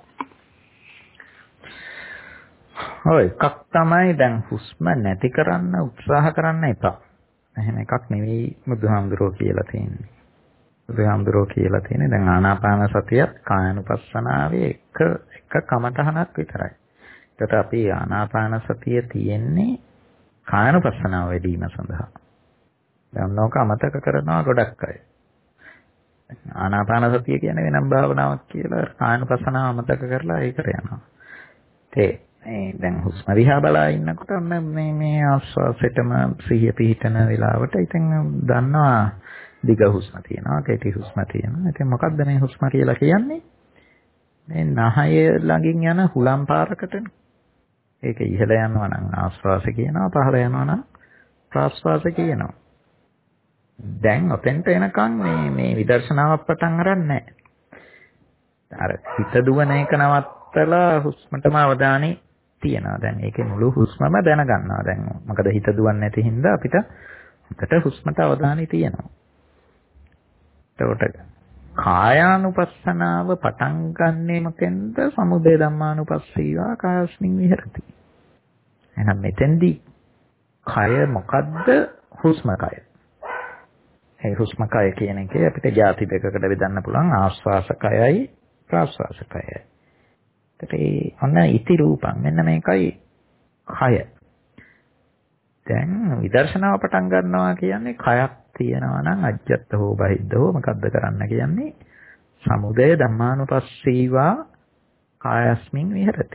ඔය එකක් තමයි දැන් හුස්ම නැති කරන්න උත්සාහ කරන්න එපා. එහෙම එකක් නෙවෙයි බුදුහාමුදුරුවෝ කියලා තියෙන්නේ. බුදුහාමුදුරුවෝ කියලා තියෙන්නේ දැන් ආනාපාන සතියත් කායानुපස්සනාවේ එක එක කමඨහනක් විතරයි. ඒකට අපි ආනාපාන සතිය තියෙන්නේ කායानुපස්සනාව වැඩි වීම සඳහා. දැන් නෝක අමතක කරනවා ගොඩක් අය. ආනාපාන සතිය කියන්නේ වෙනම භාවනාවක් කියලා කායानुපස්සනාව අමතක කරලා ඒකට යනවා. ඒ මේ දැන් හුස්ම දිහා බලා ඉන්නකොට මේ මේ ආස්වාසෙටම සිහිය පිහිටන වෙලාවට ඉතින් දන්නවා දිග හුස්ම තියෙනවා කෙටි හුස්ම තියෙනවා. ඉතින් මොකද්ද මේ හුස්ම කියලා කියන්නේ? මේ නහය ළඟින් යන හුලම් පාරකටනේ. ඒක ඉහළ යනවා නම් ආස්වාස කියනවා පහළ යනවා නම් ප්‍රාස්වාස කියනවා. දැන් ඔතෙන්ට එනකන් මේ මේ විදර්ශනාවක් පටන් අරන් නැහැ. අර හිත දුවන එක නවත්තලා හුස්මටම අවධානය තියනවා. දැන් ඒකේ මුළු හුස්මම දැනගන්නවා. දැන් මොකද හිත දුවන්නේ නැති හින්දා අපිට හිතට හුස්මට අවධානය තියෙනවා. එතකොට කායානුපස්සනාව පටන් ගන්නෙ මොකෙන්ද? සමුදය ධම්මානුපස්සීවා කායස්මින් විහෙරති. එහෙනම් මෙතෙන්දී කය මොකද්ද? හුස්ම කය. ඒ හුස්ම කය කියන එකේ අපිට ಜಾති දෙකකට බෙදන්න පුළුවන් ආස්වාස කයයි ප්‍රාස්වාස කයයි. ඒකට අන්න ඉති රූපං මෙන්න මේකයි කය. දැන් විදර්ශනාව පටන් ගන්නවා කියන්නේ කයක් තියෙනවා නම් අජ්ජත් හෝ බහිද්ද හෝ මොකද්ද කරන්න කියන්නේ? සමුදය ධම්මානුපස්සීවා කායස්මින් විහෙරති.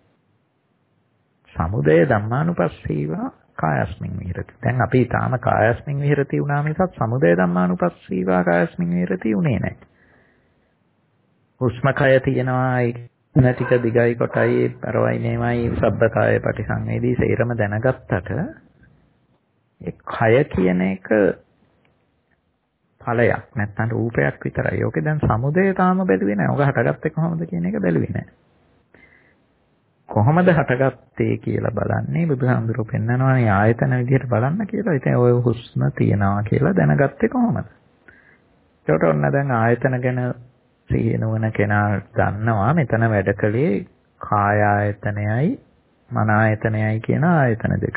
සමුදය ධම්මානුපස්සීවා කායස්මින් විහෙරති. දැන් අපි තාම කායස්මින් විහෙරති වුණා මිසක් සමුදය ධම්මානුපස්සීවා කායස්මින් විහෙරති උනේ නැහැ. හුස්ම කය තියෙනවා නැතික දිගයි කොටයි පරවයි මේවයි සබ්බකාය පටිසංවේදී සේරම දැනගත්තට ඒ කය කියන එක ඵලයක් නැත්නම් රූපයක් විතරයි. ඕකේ දැන් සමුදය තාම බැලුවේ නැහැ. ඔක හටගත්තේ කොහොමද කියන එක බැලුවේ නැහැ. කොහොමද හටගත්තේ කියලා බලන්නේ බුදුහාමුදුරුවෝ පෙන්නනවානේ ආයතන විදිහට බලන්න කියලා. ඉතින් ඔය හුස්ම තියනවා කියලා දැනගත්තේ කොහොමද? ඒකට ඔන්න දැන් ආයතන ගැන සිහිය නොවන කෙනා දන්නවා මෙතන වැඩ කළේ කාය ආයතනයයි මන ආයතනයයි කියන ආයතන දෙක.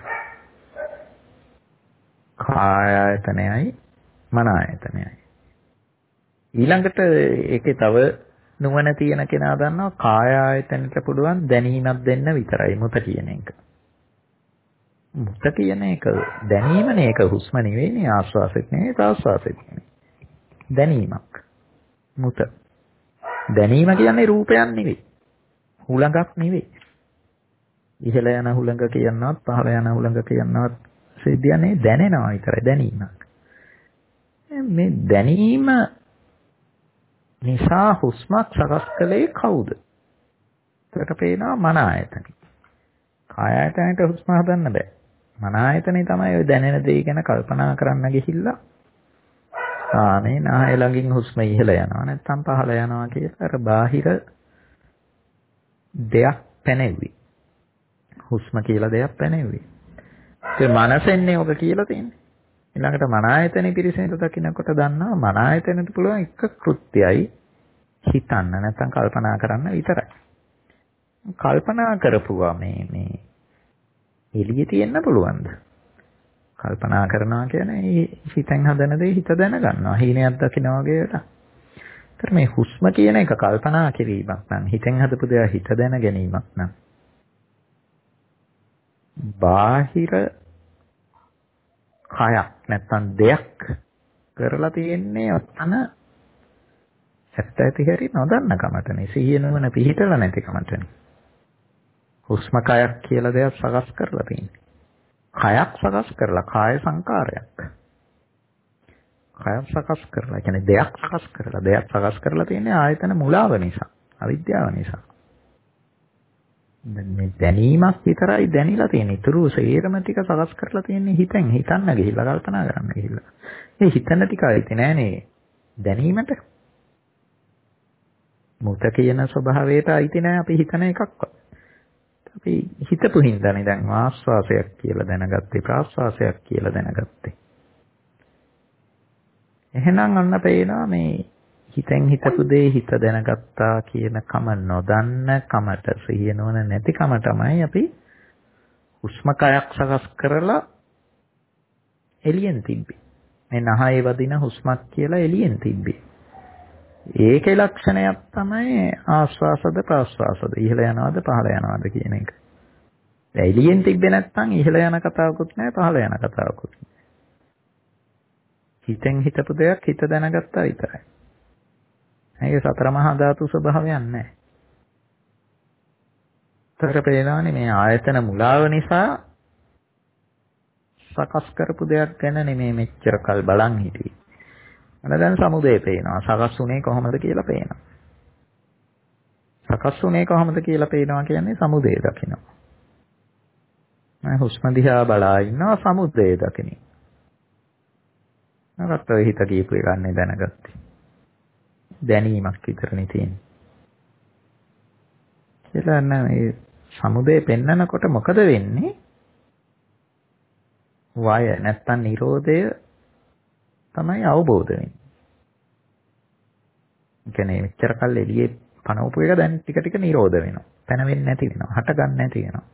කාය ආයතනයයි මන ආයතනයයි. ඊළඟට ඒකේ තව නුවණ තියෙන කෙනා දන්නවා කාය ආයතනට පුළුවන් දැනීමක් දෙන්න විතරයි මුත කියන එක. මුත කියන එක දැනීමනේ. ඒක හුස්ම නෙවෙයිනේ, ආශ්වාසෙත් නෙවෙයි ප්‍රාශ්වාසෙත් නෙවෙයි. දැනීමක්. මුත. දැනීම කියන්නේ රූපයක් නෙවෙයි. හුලඟක් නෙවෙයි. ඉහළ යන හුලඟ කියනවත් පහළ යන හුලඟ කියනවත් සිද්ධියනේ දැනෙනවා විතරයි දැනීමක්. මේ දැනීම නිසා හුස්මක් සකස් කළේ කවුද? ඒකට පේනවා මන ආයතනෙ. කාය ආයතනෙට හුස්ම හදන්න බෑ. මන ආයතනෙ තමයි ඔය දැනෙන දේ ගැන කල්පනා කරන්න ගිහිල්ලා ආ මේ නාය ළඟින් හුස්ම ඉහළ යනවා නැත්නම් පහළ යනවා කියලා අර බාහිර දෙයක් පැනෙව්වි. හුස්ම කියලා දෙයක් පැනෙව්වි. ඒ මනසෙන්නේ ඔබ කියලා තියෙන්නේ. ඊළඟට මන ආයතනෙ පිරිසෙන්ට දකින්නකොට දන්නවා මන ආයතනෙට පුළුවන් එක කෘත්‍යයි හිතන්න නැත්නම් කල්පනා කරන්න විතරයි. කල්පනා කරපුවා මේ මේ එළියේ තියෙන්න පුළුවන්ද? කල්පනා කරනවා කියන්නේ හිතෙන් හදන දේ හිත දැනගන්නවා. හීනයක් දකින්න වගේ වැඩක්. ඒතර මේ හුස්ම කියන එක කල්පනා කිරීමක් නම් හිතෙන් හදපු දේ හිත දැන ගැනීමක් නම් බාහිර කයක් නැත්තම් දෙයක් කරලා තියෙන්නේ අතන ඇත්ත ඇති හැටි නොදන්න කමටනේ. සිහිය නුවණ පිහිටලා නැති කමටනේ. හුස්ම කයක් කියලා දෙයක් සකස් කරලා තියෙන්නේ. කයක් සකස් කරලා කාය සංකාරයක්. කයක් සකස් කරලා කියන්නේ දෙයක් සකස් කරලා දෙයක් සකස් කරලා තියෙන්නේ ආයතන මුලාව නිසා, අවිද්‍යාව නිසා. මේ දැනීමක් විතරයි දැනিলা තියෙන්නේ. ඊටු සේරම ටික සකස් කරලා තියෙන්නේ හිතෙන්. හිතන්න ගිහිල්ලා කල්පනා කරන්න ගිහිල්ලා. මේ හිතන ටික ඇති නෑනේ දැනීමට. මුත කියන ස්වභාවයට අයිති නෑ අපි හිතන එකක්වත්. අපි හිතපු හින්දානේ දැන් ආස්වාසයක් කියලා දැනගත්තේ, ප්‍රාස්වාසයක් කියලා දැනගත්තේ. එහෙනම් අන්න පේනවා මේ හිතෙන් හිතපු දේ හිත දැනගත්තා කියන කම නොදන්න කමට, සිහිය නොවන නැති කම තමයි අපි හුස්ම කයක් සකස් කරලා එළියෙන් තිබ්බේ. මේ නහයේ වදින හුස්මක් කියලා එළියෙන් තිබ්බේ. ඒකේ ලක්ෂණයක් තමයි ආස්වාසද ප්‍රාස්වාසද, ඉහළ යනවද පහළ යනවද කියන එක. එළියෙන් තිබ්බේ නැත්නම් ඉහළ යන කතාවකුත් නැහැ, පහළ යන කතාවකුත් නැහැ. හිතෙන් හිතපු දෙයක් හිත දැනගත්තා විතරයි. ඒක සතර මහා ධාතු ස්වභාවයක් නැහැ. තර පේනවානේ මේ ආයතන මුලාව නිසා සකස් කරපු දෙයක් ගැන නෙමෙයි මෙච්චර කල් බලන් හිටියේ. අන්න දැන් සමුදේ පේනවා. සකස් උනේ කොහොමද කියලා පේනවා. සකස් උනේ කොහොමද කියලා පේනවා කියන්නේ සමුදේ දකිනවා. මම හුස්ම දිහා බලා ඉන්නවා සමුදේ දකිනේ. නරත් ඔය හිත කියපු එක ගන්න දැනගත්තේ. දැනීමක් විතරනේ තියෙන්නේ. කියලා නම් මේ සමුදේ පෙන්නකොට මොකද වෙන්නේ? වය නැත්තම් නිරෝධය තමයි අවබෝධ වෙන්නේ. ඒ කියන්නේ මෙච්චර කල් එළියේ පනවපු එක දැන් ටික ටික නිරෝධ වෙනවා. පැන වෙන්නේ නැති වෙනවා. හට ගන්න නැති වෙනවා.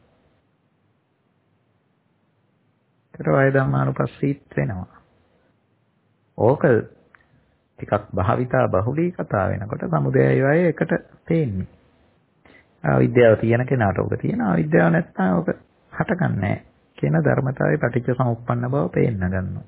ඒතර වය ධම්මානුපස්සීත් වෙනවා. ඕක ටිකක් භාවිතා බහුලී කතා වෙනකොට සමුදයයි වය එකට තේන්නේ. අවිද්‍යාව තියෙන කෙනාට ඕක තියෙනවා. අවිද්‍යාව නැත්නම් ඕක හටගන්නේ නැහැ කියන ධර්මතාවයේ පටිච්ච සමුප්පන්න බව පේන්න ගන්නවා.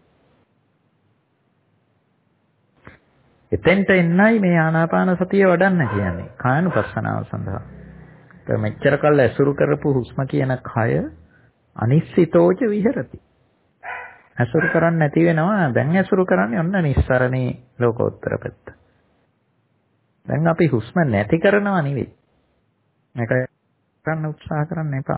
එතෙන්ට එන්නයි මේ ආනාපාන සතිය වඩන්න කියන්නේ. කායනුපස්සනාව සඳහා. ඒ මෙච්චර කල් ඇසුරු කරපු හුස්ම කියන කය අනිශ්චිතෝච විහෙරති. ඇසුරු කරන්නේ නැති වෙනවා. දැන් ඇසුරු කරන්නේ ඔන්න නිස්සරණේ ලෝකෝත්තර පැත්ත. දැන් අපි හුස්ම නැති කරනවා නෙවෙයි. මේක කරන්න උත්සාහ කරන්න එපා.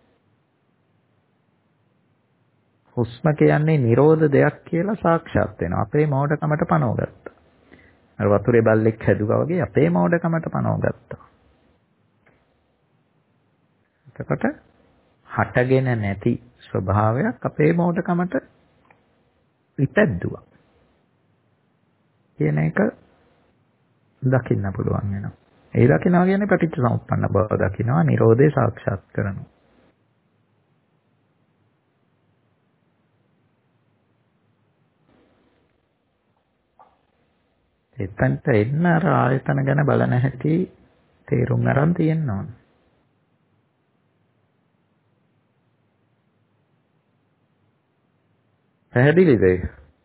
හුස්ම කියන්නේ නිරෝධ දෙයක් කියලා සාක්ෂාත් වෙනවා. අපේ මෝඩකමට පනවගත්තා. අර වතුරේ බල්ලෙක් හැදුවා වගේ අපේ මෝඩකමට පනවගත්තා. එතකොට හටගෙන නැති ස්වභාවයක් අපේ මෝඩකමට ඉපැද්දුවා. කියන එක දකින්න පුළුවන් වෙනවා. ඒ දකින්නවා කියන්නේ පටිච්ච සමුප්පන්න බව දකින්නවා, නිරෝධය සාක්ෂාත් කරනවා. එතනට එන්න අර ආයතන ගැන බලන හැටි තේරුම් ගන්න තියෙන්න ඕන. පැහැදිලිද ඒක?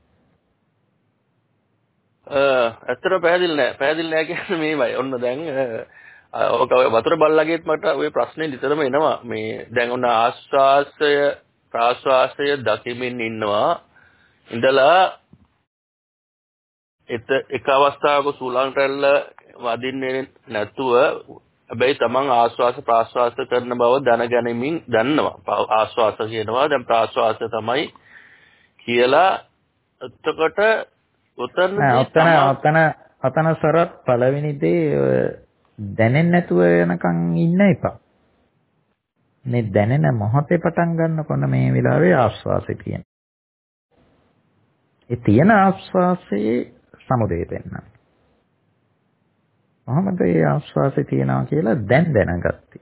ඇත්තට පැහැදිලි නෑ. පැහැදිලි නෑ කියන්නේ මේවයි. ඔන්න දැන් ඔක වතුර බල්ලගෙත් මට ওই ප්‍රශ්නේ නිතරම එනවා. මේ දැන් ඔන්න ආස්වාසය ප්‍රාස්වාසය දකිමින් ඉන්නවා. ඉඳලා එත එක අවස්ථාවක සූලං රැල්ල වදින්නේ නැතුව හැබැයි තමන් ආස්වාස ප්‍රාස්වාස කරන බව දැනගැනීමෙන් දන්නවා. ආස්වාස කියනවා දැන් ප්‍රාස්වාස තමයි කියලා. එතකොට උතන ඔතන ඔතන ඔතන සරත් පළවෙනි දේ දැනෙන්නේ නැතුව යනකම් ඉන්න එපා. මේ දැනෙන මොහොතේ පටන් ගන්නකොට මේ වෙලාවේ ආස්වාසය තියෙන. ඒ තියෙන ආස්වාසයේ සමුදේ පෙන්වන්න. කොහොමද මේ ආස්වාසය තියනවා කියලා දැන් දැනගත්තේ.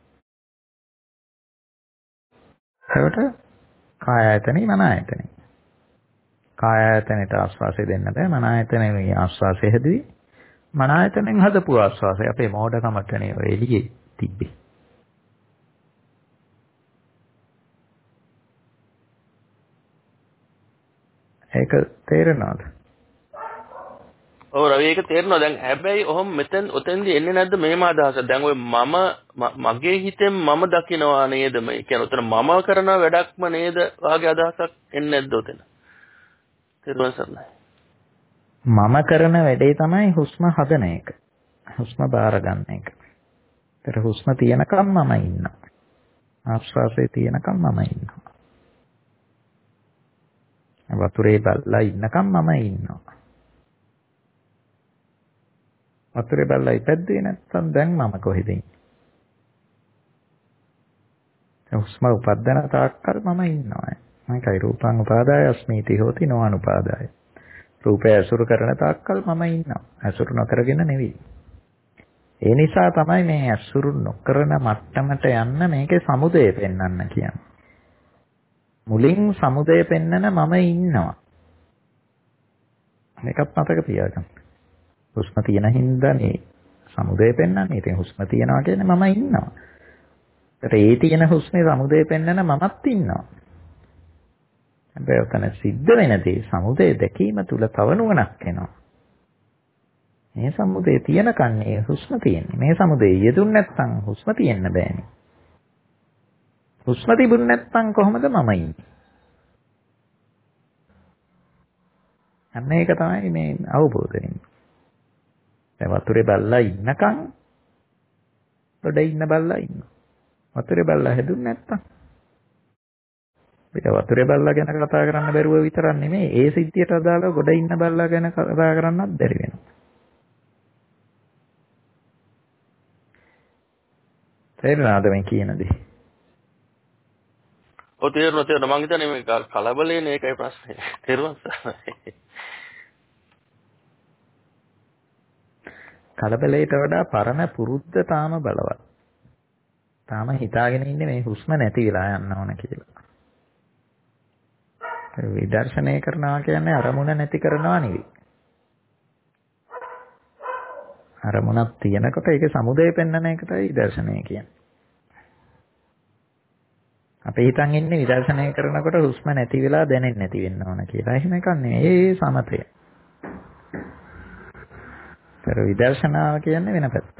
ඒකට කාය ආයතනෙ මන ආයතනෙ. කාය ආයතනෙට ආස්වාසය දෙන්න බෑ. මන ආයතනෙ මේ ආස්වාසය හැදුවේ. මන ආයතනෙන් හදපු ආස්වාසය අපේ මෝඩකමට නේ ඔය එළියේ තිබ්බේ. ඒක තේරෙනවද? ඔව් රවි ඒක තේරෙනවා. දැන් හැබැයි ඔහොම මෙතෙන් ඔතෙන්දී එන්නේ නැද්ද මේම අදහස? දැන් ඔය මම මගේ හිතෙන් මම දකිනවා නේද මේ කියන්නේ උතන මම කරන වැඩක්ම නේද වාගේ අදහසක් එන්නේ නැද්ද ඔතන? තේරුවන් සරණයි. මම කරන වැඩේ තමයි හුස්ම හදන එක. හුස්ම බාර ගන්න එක. ඒතර හුස්ම තියනකම් මම ඉන්නවා. ආශ්වාසයේ තියනකම් මම ඉන්නවා. වතුරේ බල්ලා ඉන්නකම් මම ඉන්නවා. වතුරේ බල්ලා ඉපැද්දේ නැත්නම් දැන් මම කොහෙද ඉන්නේ? හුස්ම උපදින තාක්කල් මම ඉන්නවා. මේකයි රූපං උපාදාය අස්මීති හෝති නොඅනුපාදාය. රූපය අසුරු කරන තාක්කල් මම ඉන්නවා. අසුරු නොකරගෙන නෙවෙයි. ඒ නිසා තමයි මේ අසුරු නොකරන මට්ටමට යන්න මේකේ සමුදය පෙන්වන්න කියන්නේ. මුලින් සමුදය පෙන්නන මම ඉන්නවා. මේකත් මතක තියාගන්න. හුස්ම තියෙන හින්දානේ සමුදය පෙන්වන්නේ. ඉතින් හුස්ම තියනවා කියන්නේ මම ඉන්නවා. ඒත් ඒ තියෙන හුස්මේ සමුදය පෙන්වන මමත් ඉන්නවා. හැබැයි ඔතන සිද්ධ වෙන දේ සමුදය දැකීම තුල තව නුවණක් එනවා. මේ සමුදය තියෙන කන්නේ හුස්ම තියෙන්නේ. මේ සමුදය යෙදුන් නැත්නම් හුස්ම තියෙන්න බෑනේ. හුස්ම තිබුණ නැත්නම් කොහොමද මම ඉන්නේ? අන්න ඒක තමයි මේ අවබෝධ වෙන්නේ. දැන් වතුරේ බල්ලා ඉන්නකම් ගොඩ ඉන්න බල්ලා ඉන්නවා. වතුරේ බල්ලා හැදුන්නේ නැත්තම් පිට වතුරේ බල්ලා ගැන කතා කරන්න බැරුව විතරක් නෙමෙයි ඒ සිද්ධියට අදාළව ගොඩ ඉන්න බල්ලා ගැන කතා කරන්නත් බැරි වෙනවා. තේරුණාද මේ කියන දේ? ඔය තේරුණා තේරුණා මං හිතන්නේ මේ කලබලේනේ ඒකයි ප්‍රශ්නේ. තේරුණා. කලබලයට වඩා පරණ පුරුද්ද තාම බලවත්. තාම හිතාගෙන ඉන්නේ මේ හුස්ම නැති වෙලා යන්න ඕන කියලා. විදර්ශනය කරනවා කියන්නේ අරමුණ නැති කරනවා නෙවෙයි. අරමුණක් තියෙනකොට ඒකේ සමුදය පෙන්වන එකටයි විදර්ශනය කියන්නේ. අපි හිතන් ඉන්නේ විදර්ශනය කරනකොට හුස්ම නැති වෙලා දැනෙන්නේ නැති වෙන්න ඕන කියලා. එහෙම එකක් නෙවෙයි. ඒ සමතය. ඒතර විදර්ශනාව කියන්නේ වෙන පැත්තක්.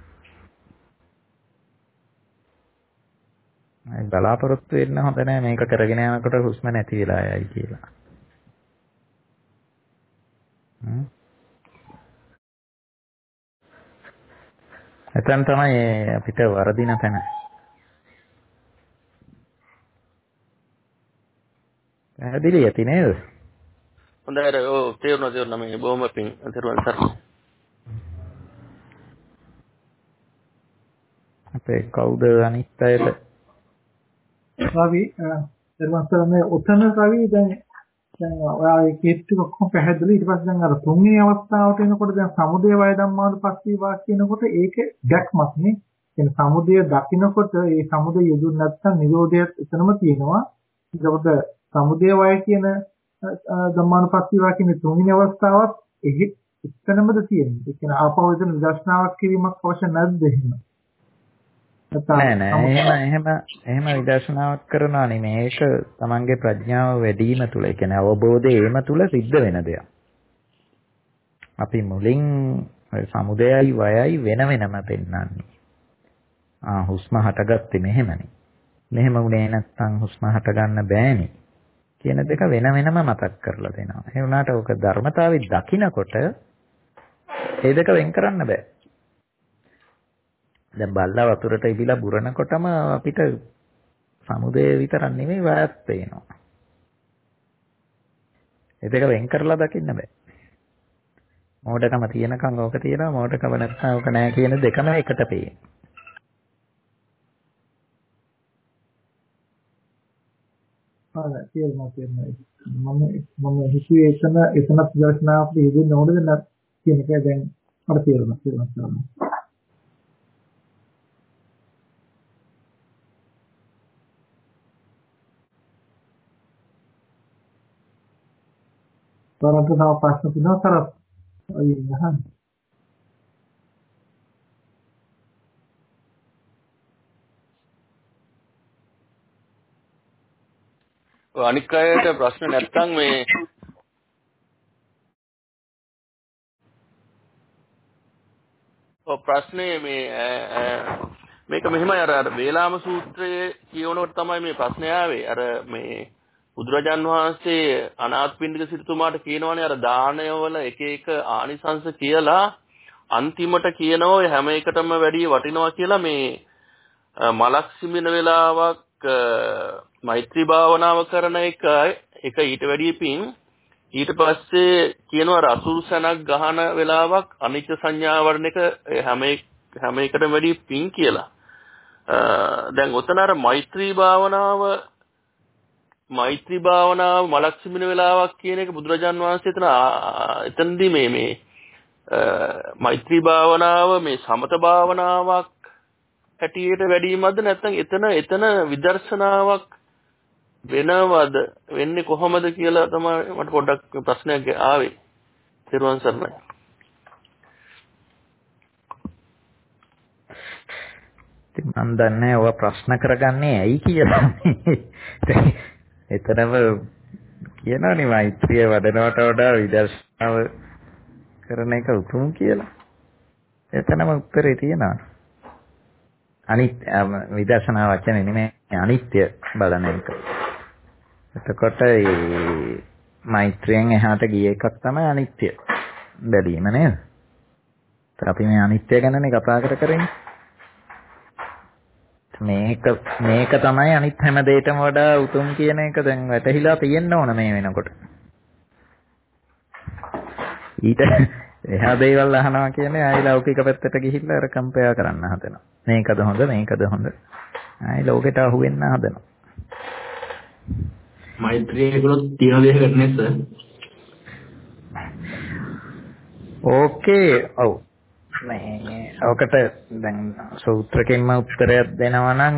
අය බලාපොරොත්තු වෙන්න හොඳ නැහැ මේක කරගෙන යනකොට හුස්ම නැති වෙලා යයි කියලා. හ්ම්. එතන තමයි අපිට වරදින තැන. පැහැදිලි ඇති නේද? හොඳයි ඔව් තේරුණා තේරුණා මේ බොහොම පිං තේරුවන් සර්. අපේ කවුද අනිත් අයට රවි ධර්මස්තරනේ ඔතන රවි දැන් දැන් ඔයාගේ කේස් ටික ඔක්කොම පැහැදිලි ඊට පස්සේ දැන් අර තුන්වෙනි අවස්ථාවට එනකොට දැන් සමුදය වය ධම්මාද පස්සේ වා කියනකොට ඒකේ දැක්මක් නේ කියන්නේ සමුදය දකින්නකොට ඒ සමුදය යෙදුන් නැත්නම් නිරෝධයත් එතනම තියෙනවා ඒකවල සමුදය වය කියන ධම්මානුපස්සී වා කියන තුන්වෙනි අවස්ථාවත් එහි එතනමද තියෙන්නේ ඒ කියන්නේ ආපහු එතන විදර්ශනාවක් කිරීමක් අවශ්‍ය නැද්ද එහෙම නෑ නෑ එහෙම එහෙම එහෙම විදර්ශනාවක් කරනවා නෙමෙයි ඒක තමන්ගේ ප්‍රඥාව වැඩි වීම තුල ඒ කියන්නේ අවබෝධය ඒම තුල සිද්ධ වෙන දෙයක්. අපි මුලින් සමුදයයි වයයි වෙන වෙනම පෙන්නන්නේ. ආ හුස්ම හටගත්තේ මෙහෙමනේ. මෙහෙම වුණේ නැත්නම් හුස්ම හටගන්න බෑනේ. කියන දෙක වෙන වෙනම මතක් කරලා දෙනවා. ඒ වුණාට ඔක ධර්මතාවය දකිනකොට ඒ දෙක වෙන් කරන්න බෑ. දැන් බල්ලා වතුරට ඉබිලා බුරනකොටම අපිට සමුදය විතරක් නෙමෙයි වයත් පේනවා. ඒ දෙක වෙන් කරලා දකින්න බෑ. මෝඩකම තියෙනකන් ඕක තියෙනවා මෝඩකම නැත්නම් ඕක නැහැ කියන දෙකම එකට පේනවා. ආ තේරුණා තේරුණා මම මම හිතුවේ එතන එතන ප්‍රශ්නාවක් දෙන්න ඕනද නැත් කියන එක දැන් මට තේරුණා තේරුණා. Orang tu tahu pas tu nak sarap. Oh iya kan. අනික් අයට ප්‍රශ්න නැත්තම් මේ ප්‍රශ්නේ මේ මේක මෙහෙමයි අර අර වේලාම සූත්‍රයේ කියවනකොට තමයි මේ ප්‍රශ්නේ ආවේ. අර මේ බුදුරජාන් වහන්සේ අනාථපිණ්ඩික සිටුතුමාට කියනවානේ අර දානය වල එක එක ආනිසංශ කියලා අන්තිමට කියනවා ඔය හැම එකටම වැඩි වටිනවා කියලා මේ මලක් සිඹින වෙලාවක් මෛත්‍රී භාවනාව කරන එක එක ඊට වැඩි පිං ඊට පස්සේ කියනවා රසුල්සනක් ගහන වෙලාවක් අනිච්ච සංඥා වර්ණ එක හැම හැම එකටම වැඩි පිං කියලා. දැන් ඔතන අර මෛත්‍රී භාවනාව මෛත්‍රී භාවනාව මලක් සිඹින වෙලාවක් කියන එක බුදුරජාන් වහන්සේ එතන එතනදී මේ මේ මෛත්‍රී භාවනාව මේ සමත භාවනාවක් හැටියට වැඩිමද නැත්නම් එතන එතන විදර්ශනාවක් වෙනවද වෙන්නේ කොහොමද කියලා තමයි මට පොඩ්ඩක් ප්‍රශ්නයක් ආවේ. තිරුවන් සරණයි. මම දන්නේ ඔය ප්‍රශ්න කරගන්නේ ඇයි කියලා. එතරම් කියනවනේ මෛත්‍රිය වඩනවට වඩා විදර්ශනාව කරන එක උතුම් කියලා. එතනම උත්තරේ තියෙනවා. අනිත් විදර්ශනා වචනේ නෙමෙයි අනිත්‍ය බලන එක. එතකොට මේ මෛත්‍රියෙන් එහාට ගිය එකක් තමයි අනිත්‍ය බැලීම නේද? අපි මේ අනිත්‍ය ගැනනේ කතා කර කරන්නේ. මේක මේක තමයි අනිත් හැම දෙයකටම වඩා උතුම් කියන එක දැන් වැටහිලා තියෙන්න ඕන මේ වෙනකොට. ඊට එහා දේවල් අහනවා කියන්නේ ආයි ලෞකික පැත්තට ගිහිල්ලා අර කම්පයා කරන්න හදනවා. මේකද හොඳ මේකද හොඳ. ආයි ලෝකෙට අහු වෙන්න හදනවා. මෛත්‍රිය ඒගොල්ලෝ තියන දෙයකට නේ සර්. ඕකේ. ඔව්. මේ ඔකට දැන් සූත්‍රකින්ම උත්තරයක් දෙනවා නම්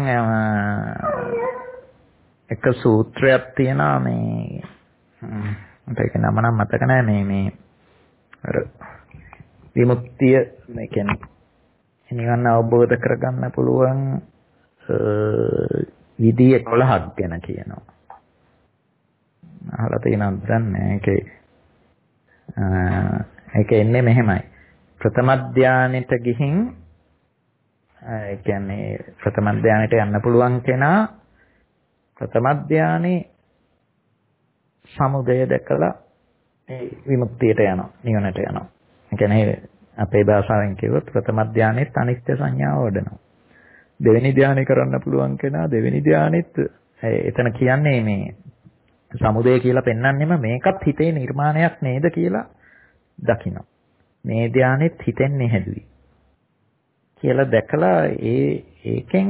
එක සූත්‍රයක් තියෙනවා මේ මට ඒක නම නම් මතක නැහැ මේ මේ අර විමුක්තිය මේ කියන්නේ නිවන අවබෝධ කරගන්න පුළුවන් විදි එකොළහක් ගැන කියනවා. අහලා තියෙනවද දන්නේ ඒකේ ඒක එන්නේ මෙහෙමයි. ප්‍රථම ධානයට ගිහින් ඒ කියන්නේ ප්‍රථම ධානයට යන්න පුළුවන් කෙනා ප්‍රථම ධානයේ සමුදය දැකලා ඒ විමුක්තියට යනවා නිවනට යනවා. ඒ කියන්නේ අපේ භාෂාවෙන් කිව්වොත් ප්‍රථම ධානයේත් අනිත්‍ය සංඥාව වඩනවා. දෙවෙනි ධානය කරන්න පුළුවන් කෙනා දෙවෙනි ධානයේත් එතන කියන්නේ මේ සමුදය කියලා පෙන්වන්නෙම මේකත් හිතේ නිර්මාණයක් නේද කියලා දකිනවා. මේ ධානයේත් හිතෙන්නේ හැදුවි කියලා දැකලා ඒ ඒකෙන්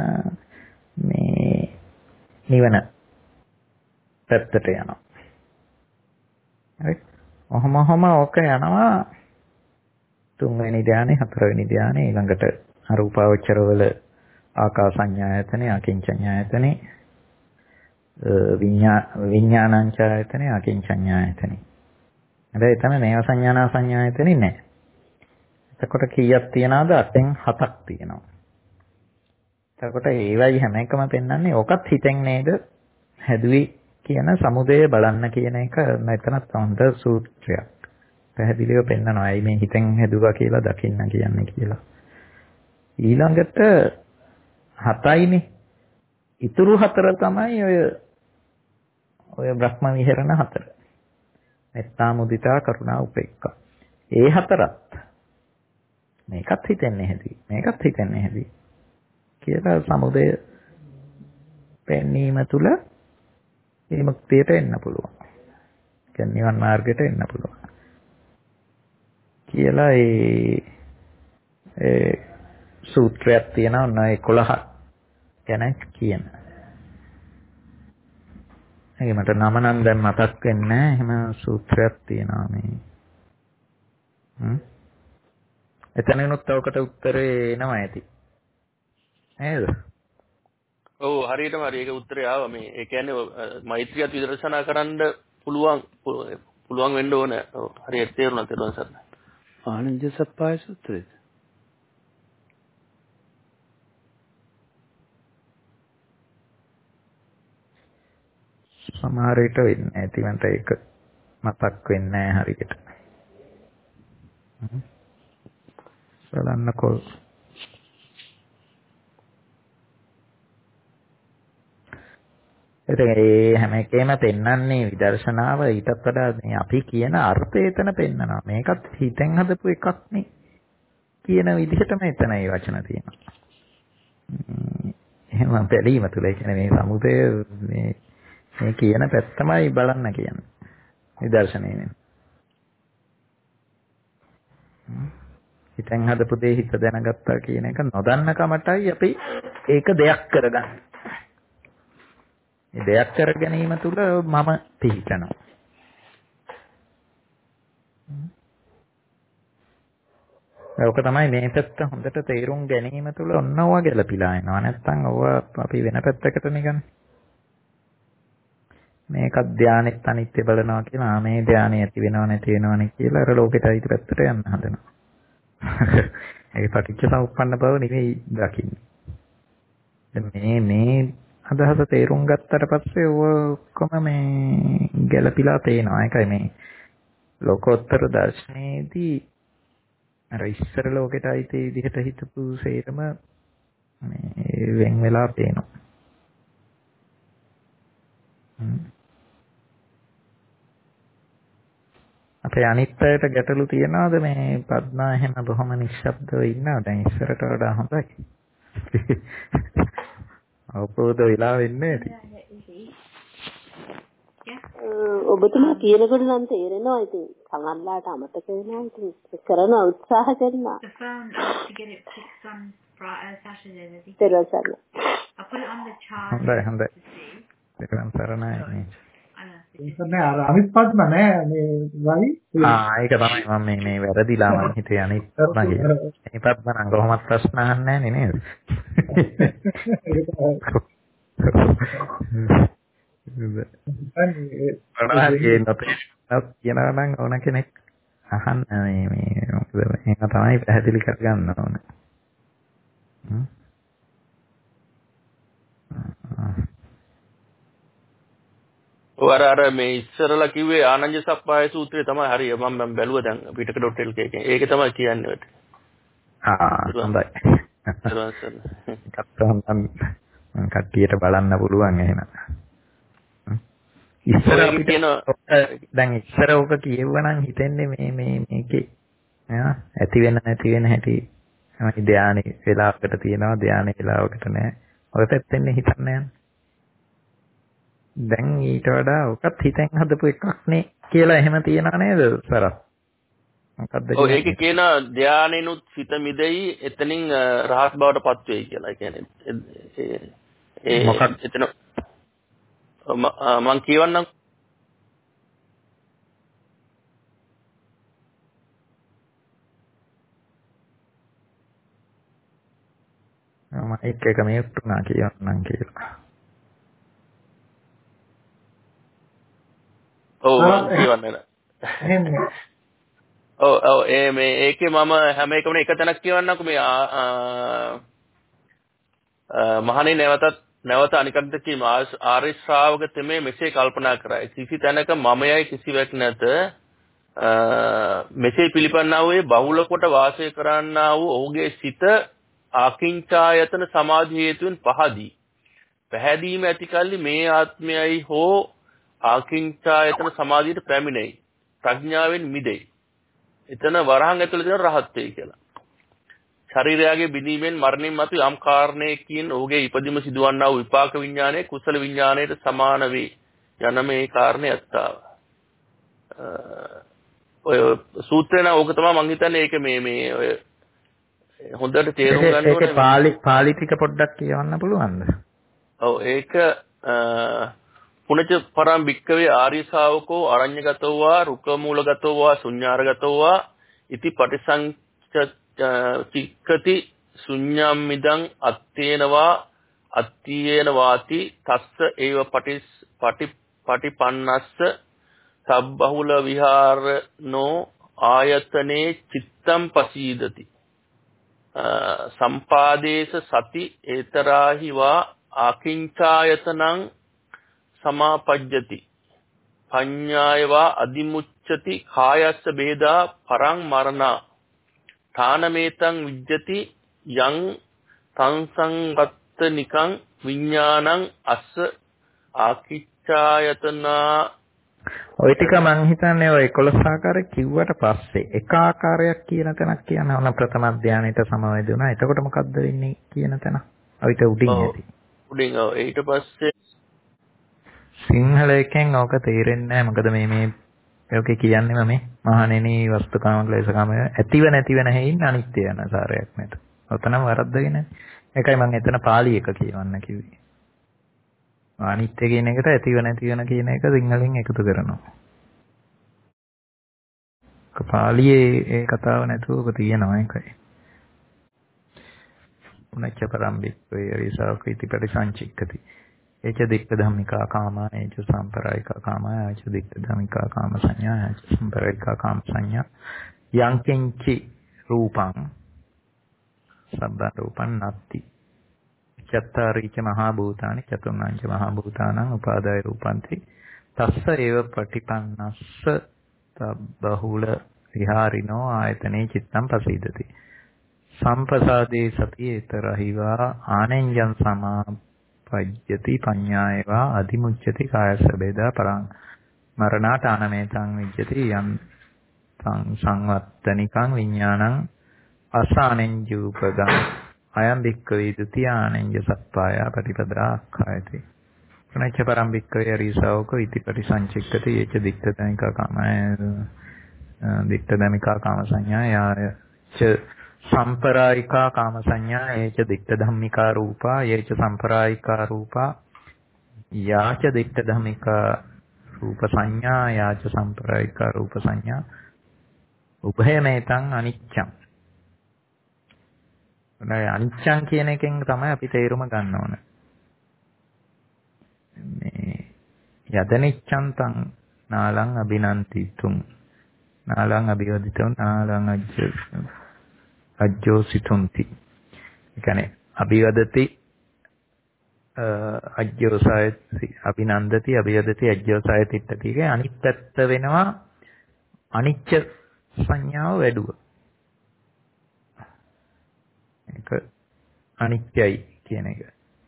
මේ නිවන පැත්තට යනවා. හරි. ඔහොම ඔහොම ඕක යනවා තුන්වෙනි ධානය හතරවෙනි ධානය ඊළඟට අරූපාවචර වල ආකාසඤ්ඤායතනෙ අකින්චඤ්ඤායතනෙ විඤ්ඤා විඤ්ඤාණංචායතනෙ අකින්චඤ්ඤායතනෙ. හැබැයි එතන නේව සංඥානා සංඥායතනෙ නැහැ. එතකොට කීයක් තියනවද? අටෙන් හතක් තියෙනවා. එතකොට ඒවයි හැම එකම පෙන්වන්නේ ඕකත් හිතෙන් නේද හැදුවේ කියන සමුදය බලන්න කියන එක මෙතනත් හොඳ සූත්‍රයක්. පැහැදිලිව පෙන්නනවා. අයි මේ හිතෙන් හැදුවා කියලා දකින්න කියන්නේ කියලා. ඊළඟට හතයිනේ. ඉතුරු හතර තමයි ඔය ඔය බ්‍රහ්ම විහරණ හතර. මෙත්තා මුදිතා කරුණා උපේක්ඛා. ඒ හතරත් මේකත් හිතෙන්නේ හැදී. මේකත් හිතෙන්නේ හැදී. කියලා සමුදය පෙන්වීම තුළ විමුක්තියට එන්න පුළුවන්. කියන්නේ නිවන් මාර්ගයට එන්න පුළුවන්. කියලා ඒ ඒ සූත්‍රයක් තියෙනවා ඔන්න එකොළහ ගැන කියන. ඒක මට නම නම් දැන් මතක් වෙන්නේ නැහැ. එහෙම සූත්‍රයක් තියෙනවා මේ. හ්ම්. එතනිනුත් ඔකට උත්තරේ එනවා ඇති. නේද? ඔව් හරියටම හරි ඒක උත්තරේ ආවා මේ. ඒ කියන්නේ මෛත්‍රියත් විදර්ශනා කරන්න පුළුවන් පුළුවන් වෙන්න ඕන. ඔව් හරියට තේරුණා තේරුණා සර්. ආනන්ද සප්පාය සූත්‍රයේද? සමහර විට වෙන්නේ නැති මන්ට ඒක මතක් වෙන්නේ නැහැ හරියට. බලන්නකෝ. ඒ හැම එකේම පෙන්වන්නේ විදර්ශනාව ඊටත් වඩා මේ අපි කියන අර්ථය එතන පෙන්වනවා. මේකත් හිතෙන් හදපු එකක් නේ කියන විදිහටම එතන මේ වචන තියෙනවා. එහෙම බැලීම තුළ ඒ කියන්නේ මේ සමුදය මේ මේ කියන පැත්තමයි බලන්න කියන්නේ. විදර්ශනයෙන්. හිතෙන් හදපු දේ හිත දැනගත්තා කියන එක නොදන්න කමටයි අපි ඒක දෙයක් කරගන්නේ. මේ දෙයක් කර ගැනීම තුළ මම පිහිටනවා. ඒක තමයි මේ පැත්ත හොඳට තේරුම් ගැනීම තුළ ඔන්නව ගැලපිලා එනවා. නැත්තම් ඔව අපි වෙන පැත්තකට නිකන් මේක ධානයෙත් අනිත්‍ය බලනවා කියලා මේ ධානය ඇති වෙනව නැති වෙනවනේ කියලා අර ලෝකෙට අයිති පැත්තට යන්න හදනවා. ඒ පටිච්චසමුප්පන්න බව නෙවෙයි දකින්නේ. මේ මේ අදහස තේරුම් ගත්තට පස්සේ ඔක්කොම මේ ගැළපීලා පේනවා. ඒකයි මේ ලෝකෝත්තර දර්ශනයේදී අර ඉස්සර ලෝකෙට අයිති විදිහට හිතපු සේරම මේ වෙන් වෙලා පේනවා. අපේ අනිත් අයට ගැටලු තියනවාද මේ පද්මා එහෙම බොහොම නිශ්ශබ්දව ඉන්නවා දැන් ඉස්සරට වඩා හොඳයි. අවබෝධ වෙලා වෙන්නේ නැති. ඔබතුමා කියනකොට නම් තේරෙනවා ඉතින් සමහරලාට අමතක වෙනවා ඉතින් කරන උත්සාහ කරනවා. හොඳයි හොඳයි. ඒකෙන් තරණයි. ඉතින් අර අනිත් පද්ම නෑ මේ වයි. ආ ඒක තමයි මම මේ මේ වැරදිලා මම හිතේ අනිත් නගේ. මේ පද්ම නම් කොහොමවත් ප්‍රශ්න අහන්නේ නෑනේ නේද? අනේ කියනවා නම් ඕන කෙනෙක් අහන්න මේ මේ මොකද මේක තමයි පැහැදිලි කරගන්න ඕන. ඔය අර මේ ඉස්සරලා කිව්වේ ආනන්ද සප්පාය සූත්‍රය තමයි හරිය. මම මම බැලුවා දැන් පිටක.lk එකේ. ඒක තමයි කියන්නේ. ආ හොඳයි. මම කට්ටියට බලන්න පුළුවන් එහෙනම්. ඉස්සර අපිට දැන් ඉස්සර ඔක කියවනම් හිතෙන්නේ මේ මේ මේකේ ආ ඇති වෙන නැති වෙන හැටි තමයි ධානය වෙලාවකට තියෙනවා ධානය වෙලාවකට නැහැ. ඔය පැත්තෙන්නේ හිතන්නේ නැහැ. දැන් ඊට වඩා ඔකත් හිතෙන් හදපු එකක් නේ කියලා එහෙම තියනා නේද සරත්? මොකද්ද ඔව් ඒකේ කියන ධානයෙනුත් හිත මිදෙයි එතනින් රහත් බවට පත් වෙයි කියලා. ඒ කියන්නේ ඒ මොකක්ද එතන මම කියවන්නම්. මම එක එක මේ උත්තරනා කියවන්නම් කියලා. ඔව් කියවන්න නෑ. ඔව් ඔව් ඒ මේ ඒකේ මම හැම එකම එක තැනක් කියවන්නම්කො මේ මහණේ නැවතත් නැවත අනිකක්ද කීම ආර්ය ශ්‍රාවක තෙමේ මෙසේ කල්පනා කරයි. කිසි තැනක මමයයි කිසිවෙක් නැත. මෙසේ පිළිපන්නා වූ බහුල කොට වාසය කරන්නා වූ ඔහුගේ සිත ආකින්චායතන සමාධි හේතුවෙන් පහදී. පැහැදීම ඇති කල්ලි මේ ආත්මයයි හෝ ආකින්චායතන සමාධියට පැමිණෙයි. ප්‍රඥාවෙන් මිදෙයි. එතන වරහන් ඇතුළේ තියෙන රහත් වෙයි කියලා. ශරීරයගේ බිඳීමෙන් මරණින් මතු යම් කාරණයකින් ඔහුගේ ඉපදීම සිදුවන්නා වූ විපාක විඥානයේ කුසල විඥානයට සමාන වේ යන මේ කාරණේ අත්තාව. ඔය සූත්‍රේ නම් ඕක තමයි මම හිතන්නේ ඒක මේ මේ ඔය හොඳට තේරුම් ගන්න ඕනේ. ඒක පාලි පාලි ටික පොඩ්ඩක් කියවන්න පුළුවන්ද? ඔව් ඒක පුනච පරම් භික්කවේ ආර්ය ශාවකෝ අරඤ්‍යගතෝ වා රුක්කමූලගතෝ වා ශුඤ්ඤාරගතෝ වා ඉති පටිසංච චික්කති ශුඤ්ඤම් මිදං අත්තේනවා අත්තියේන වාති තස්ස ඒව පටිස් පටි පටිපන්නස්ස සබ්බහුල විහාරනෝ ආයතනේ චිත්තම් පසීදති සම්පාදේශ සති ඒතරාහි වා ආකින්චායතනං සමාපජ්ජති පඤ්ඤායවා අදිමුච්ඡති කායස්ස බේදා පරං මරණා ථානමේතං විජ්ජති යං සංසංගත්ත නිකං විඥානං අස්ස ආකිච්ඡායතනා. ওই ටික මං හිතන්නේ ඔය එකොළොස් ආකාරය කිව්වට පස්සේ එක ආකාරයක් කියන තැනක් කියන ඕන ප්‍රථම ධානයට සමවැදුණා. එතකොට මොකද්ද වෙන්නේ කියන තැන? අවිත උඩින් ඇති. උඩින් ඔව්. ඊට පස්සේ සිංහල එකෙන් ඕක තේරෙන්නේ නැහැ. මොකද මේ මේ ඔකේ කියන්නේම මේ මහණෙනි වස්තුකාම ක්ලේශකාම ඇතිව නැතිව නැහැින් අනිත්‍ය යන සාරයක් නේද? ඔතනම වරද්දගෙන. ඒකයි මම එතන පාළි එක කියවන්න කිව්වේ. අනිත්‍ය කියන එකට ඇතිව නැති වෙන කියන එක සිංහලෙන් එකතු කරනවා. පාළියේ ඒ කතාව නැතුව ඔක තියෙනවා ඒකයි. උනච්ච පරම්පික්කේ අරිසාව කීති පරිසංචික්කති. ඒච දික්ක ධම්මිකා කාමා ඒච සම්පරායිකා කාමා ඒච දික්ක ධම්මිකා කාම සංඥා ඒච සම්පරායිකා කාම සංඥා යං කිංචි රූපං සබ්බ රූපං නත්ති චත්තාරීච මහා භූතානි චතුර්ණංච මහා භූතානං උපාදාය රූපන්ති තස්ස ඒව පටිපන්නස්ස බහුල විහාරිනෝ ආයතනේ චිත්තං පසීදති සම්පසාදේ සතිය ඊතරහිවා ආනෙන්ජං සමා පජ්ජති පඤ්ඤායවා අධිමුච්ඡති කායස්ස බේදා පරං මරණාඨානමේතං විජ්ජති යම් තං සංවත්තනිකං විඥානං අසානෙන්ජූපගං අයම් භික්ඛවේ ဒ ුතියානෙන්ජ සප්පායා ප්‍රතිපදාක්ඛායති පුනච්ච පරම් භික්ඛවේ අරිසාවක ඉති පරිසංචික්කති ඒච දික්ඛතනිකා කාමය දික්ඛදමිකා කාම සංඥා යාය ච සම්පරායිකා කාම සංඥා ඒච දික්ඛ ධම්මිකා රූපා ඒච සම්පරායිකා රූපා යාච දික්ඛ ධම්මිකා රූප සංඥා යාච සම්පරායිකා රූප සංඥා උභයමේතං අනිච්ඡං. ඔන්න අනිච්ඡං කියන එකෙන් තමයි අපි තේරුම ගන්න ඕන. මේ යදනිච්ඡං තං නාලං අබිනන්ති තුං නාලං අභිවදිතං නාලං අජ්ජ අජ්ජෝසිතුන්ති. ඒ කියන්නේ අභිවදති අජ්ජෝසයති අභිනන්දති අභිවදති අජ්ජෝසයතිට්ඨති කියේ අනිත් පැත්ත වෙනවා අනිච්ච සංඥාව වැඩුව. ඒක අනිත්‍යයි කියන එක.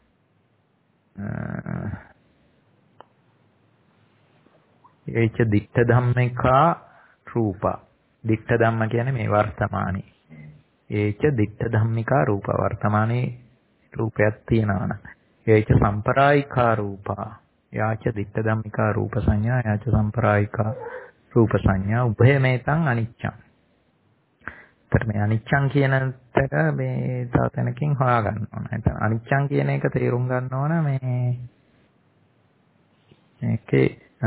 ඒච දික්ඨ ධම්මිකා රූපා. දික්ඨ ධම්ම කියන්නේ මේ වර්තමානයේ. ඒච දික්ඨ ධම්මිකා රූප වර්තමානයේ රූපයක් තියෙනවා නම් ඒච සම්පරායිකා රූපා යාච දික්ඨ ධම්මිකා රූප සංඥා යාච සම්පරායිකා රූප සංඥා උභයමේතං අනිච්ඡං. ඒතර මේ අනිච්ඡං කියන එක මේ තව තැනකින් හොයාගන්න ඕන. නැත්නම් අනිච්ඡං කියන එක තේරුම් ගන්න ඕන මේ මේකේ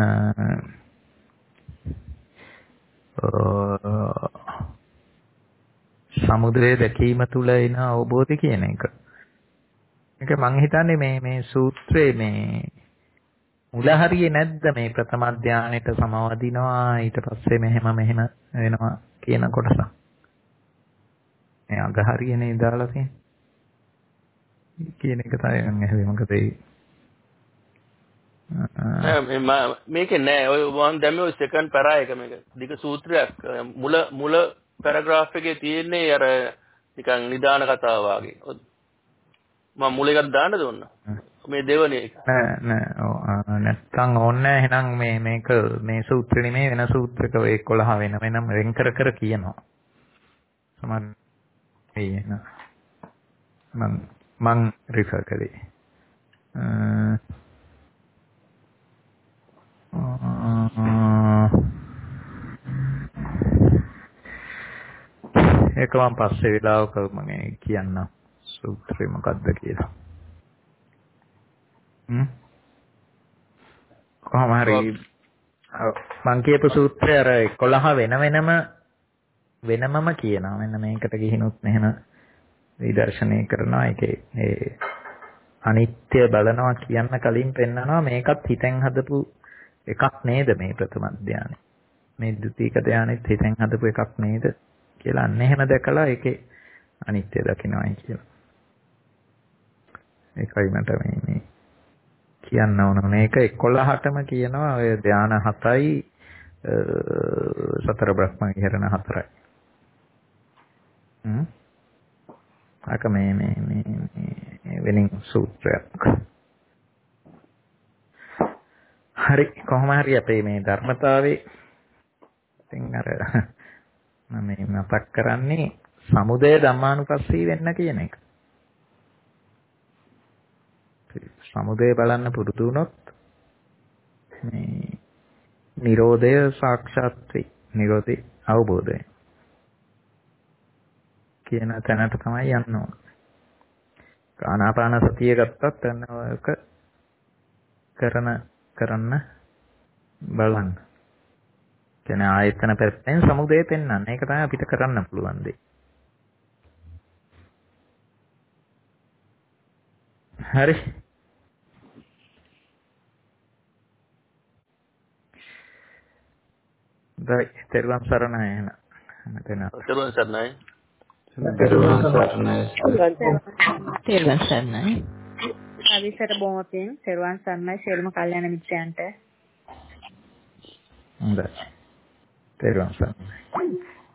සමුද්‍රයේ දැකීම තුල එන අවබෝධය කියන එක. ඒක මම හිතන්නේ මේ මේ සූත්‍රයේ මේ මුල හරියේ නැද්ද මේ ප්‍රථම ධානයට සමවදිනවා ඊට පස්සේ මෙහෙම මෙහෙම වෙනවා කියන කොටස. මේ අග හරියනේ දාලා තියෙන්නේ. කියන එක තමයි මම ඇහුවේ මොකද ඒ මේකේ නෑ ඔය මම දැම්මේ ඔය සෙකන්ඩ් පැරා එක මේක. දිග සූත්‍රයක් මුල මුල පැරග්‍රාෆ් එකේ තියෙන්නේ අර නිකන් නිදාන කතාව වගේ. මම මුල එකක් දාන්න දුන්න. මේ දෙවනේ එක. නෑ නෑ ඔව් නැත්තම් ඕනේ එහෙනම් මේ මේක මේ සූත්‍රෙ නෙමෙයි වෙන සූත්‍රක ඔය එකොළහ වෙන වෙනම වෙන් කර කර කියනවා. සමහර ඒ නේද? මම මම රිෆර් කළේ. ඒක මම පස්සේ වෙලාවක මම කියන්න සූත්‍රය මොකක්ද කියලා. හ්ම් කොහොම හරි මම කියපු සූත්‍රය අර එකොළහ වෙන වෙනම වෙනමම කියනවා. මෙන්න මේකට ගිහිනුත් මෙහෙම විදර්ශනය කරනවා. ඒකේ ඒ අනිත්‍ය බලනවා කියන්න කලින් පෙන්නනවා මේකත් හිතෙන් හදපු එකක් නේද මේ ප්‍රථම ධානය. මේ ද්විතීක ධානයත් හිතෙන් හදපු එකක් නේද කියලා අන්න එහෙම දැකලා ඒකේ අනිත්‍ය දකින්නයි කියලා. ඒකයි මට මේ මේ කියන්න ඕන. මේක එකොළහටම කියනවා ඔය ධාන හතයි සතර බ්‍රහ්ම විහරණ හතරයි. හ්ම්. අක මේ මේ මේ වෙනින් සූත්‍රයක්. හරි කොහොම හරි අපේ මේ ධර්මතාවයේ ඉතින් අර මම මේ මතක් කරන්නේ සමුදය ධම්මානුපස්සී වෙන්න කියන එක. සමුදය බලන්න පුරුදු වුණොත් මේ නිරෝධය සාක්ෂාත් වෙයි. නිරෝධය අවබෝධය කියන තැනට තමයි යන්න ඕන. ආනාපාන සතිය ගත්තත් එන්නවක කරන කරන්න බලන්න. කියන්නේ ආයතන පැත්තෙන් සමුදය පෙන්වන්න. ඒක තමයි අපිට කරන්න පුළුවන් දේ. හරි. දැන් තෙරුවන් සරණයි එහෙනම්. මෙතන තෙරුවන් සරණයි. තෙරුවන් සරණයි. තෙරුවන් සරණයි. අවිසර බොමපින් තෙරුවන් සරණයි සියලුම කල්යාණ මිත්‍රයන්ට. හොඳයි. තෙරුවන් සරණයි.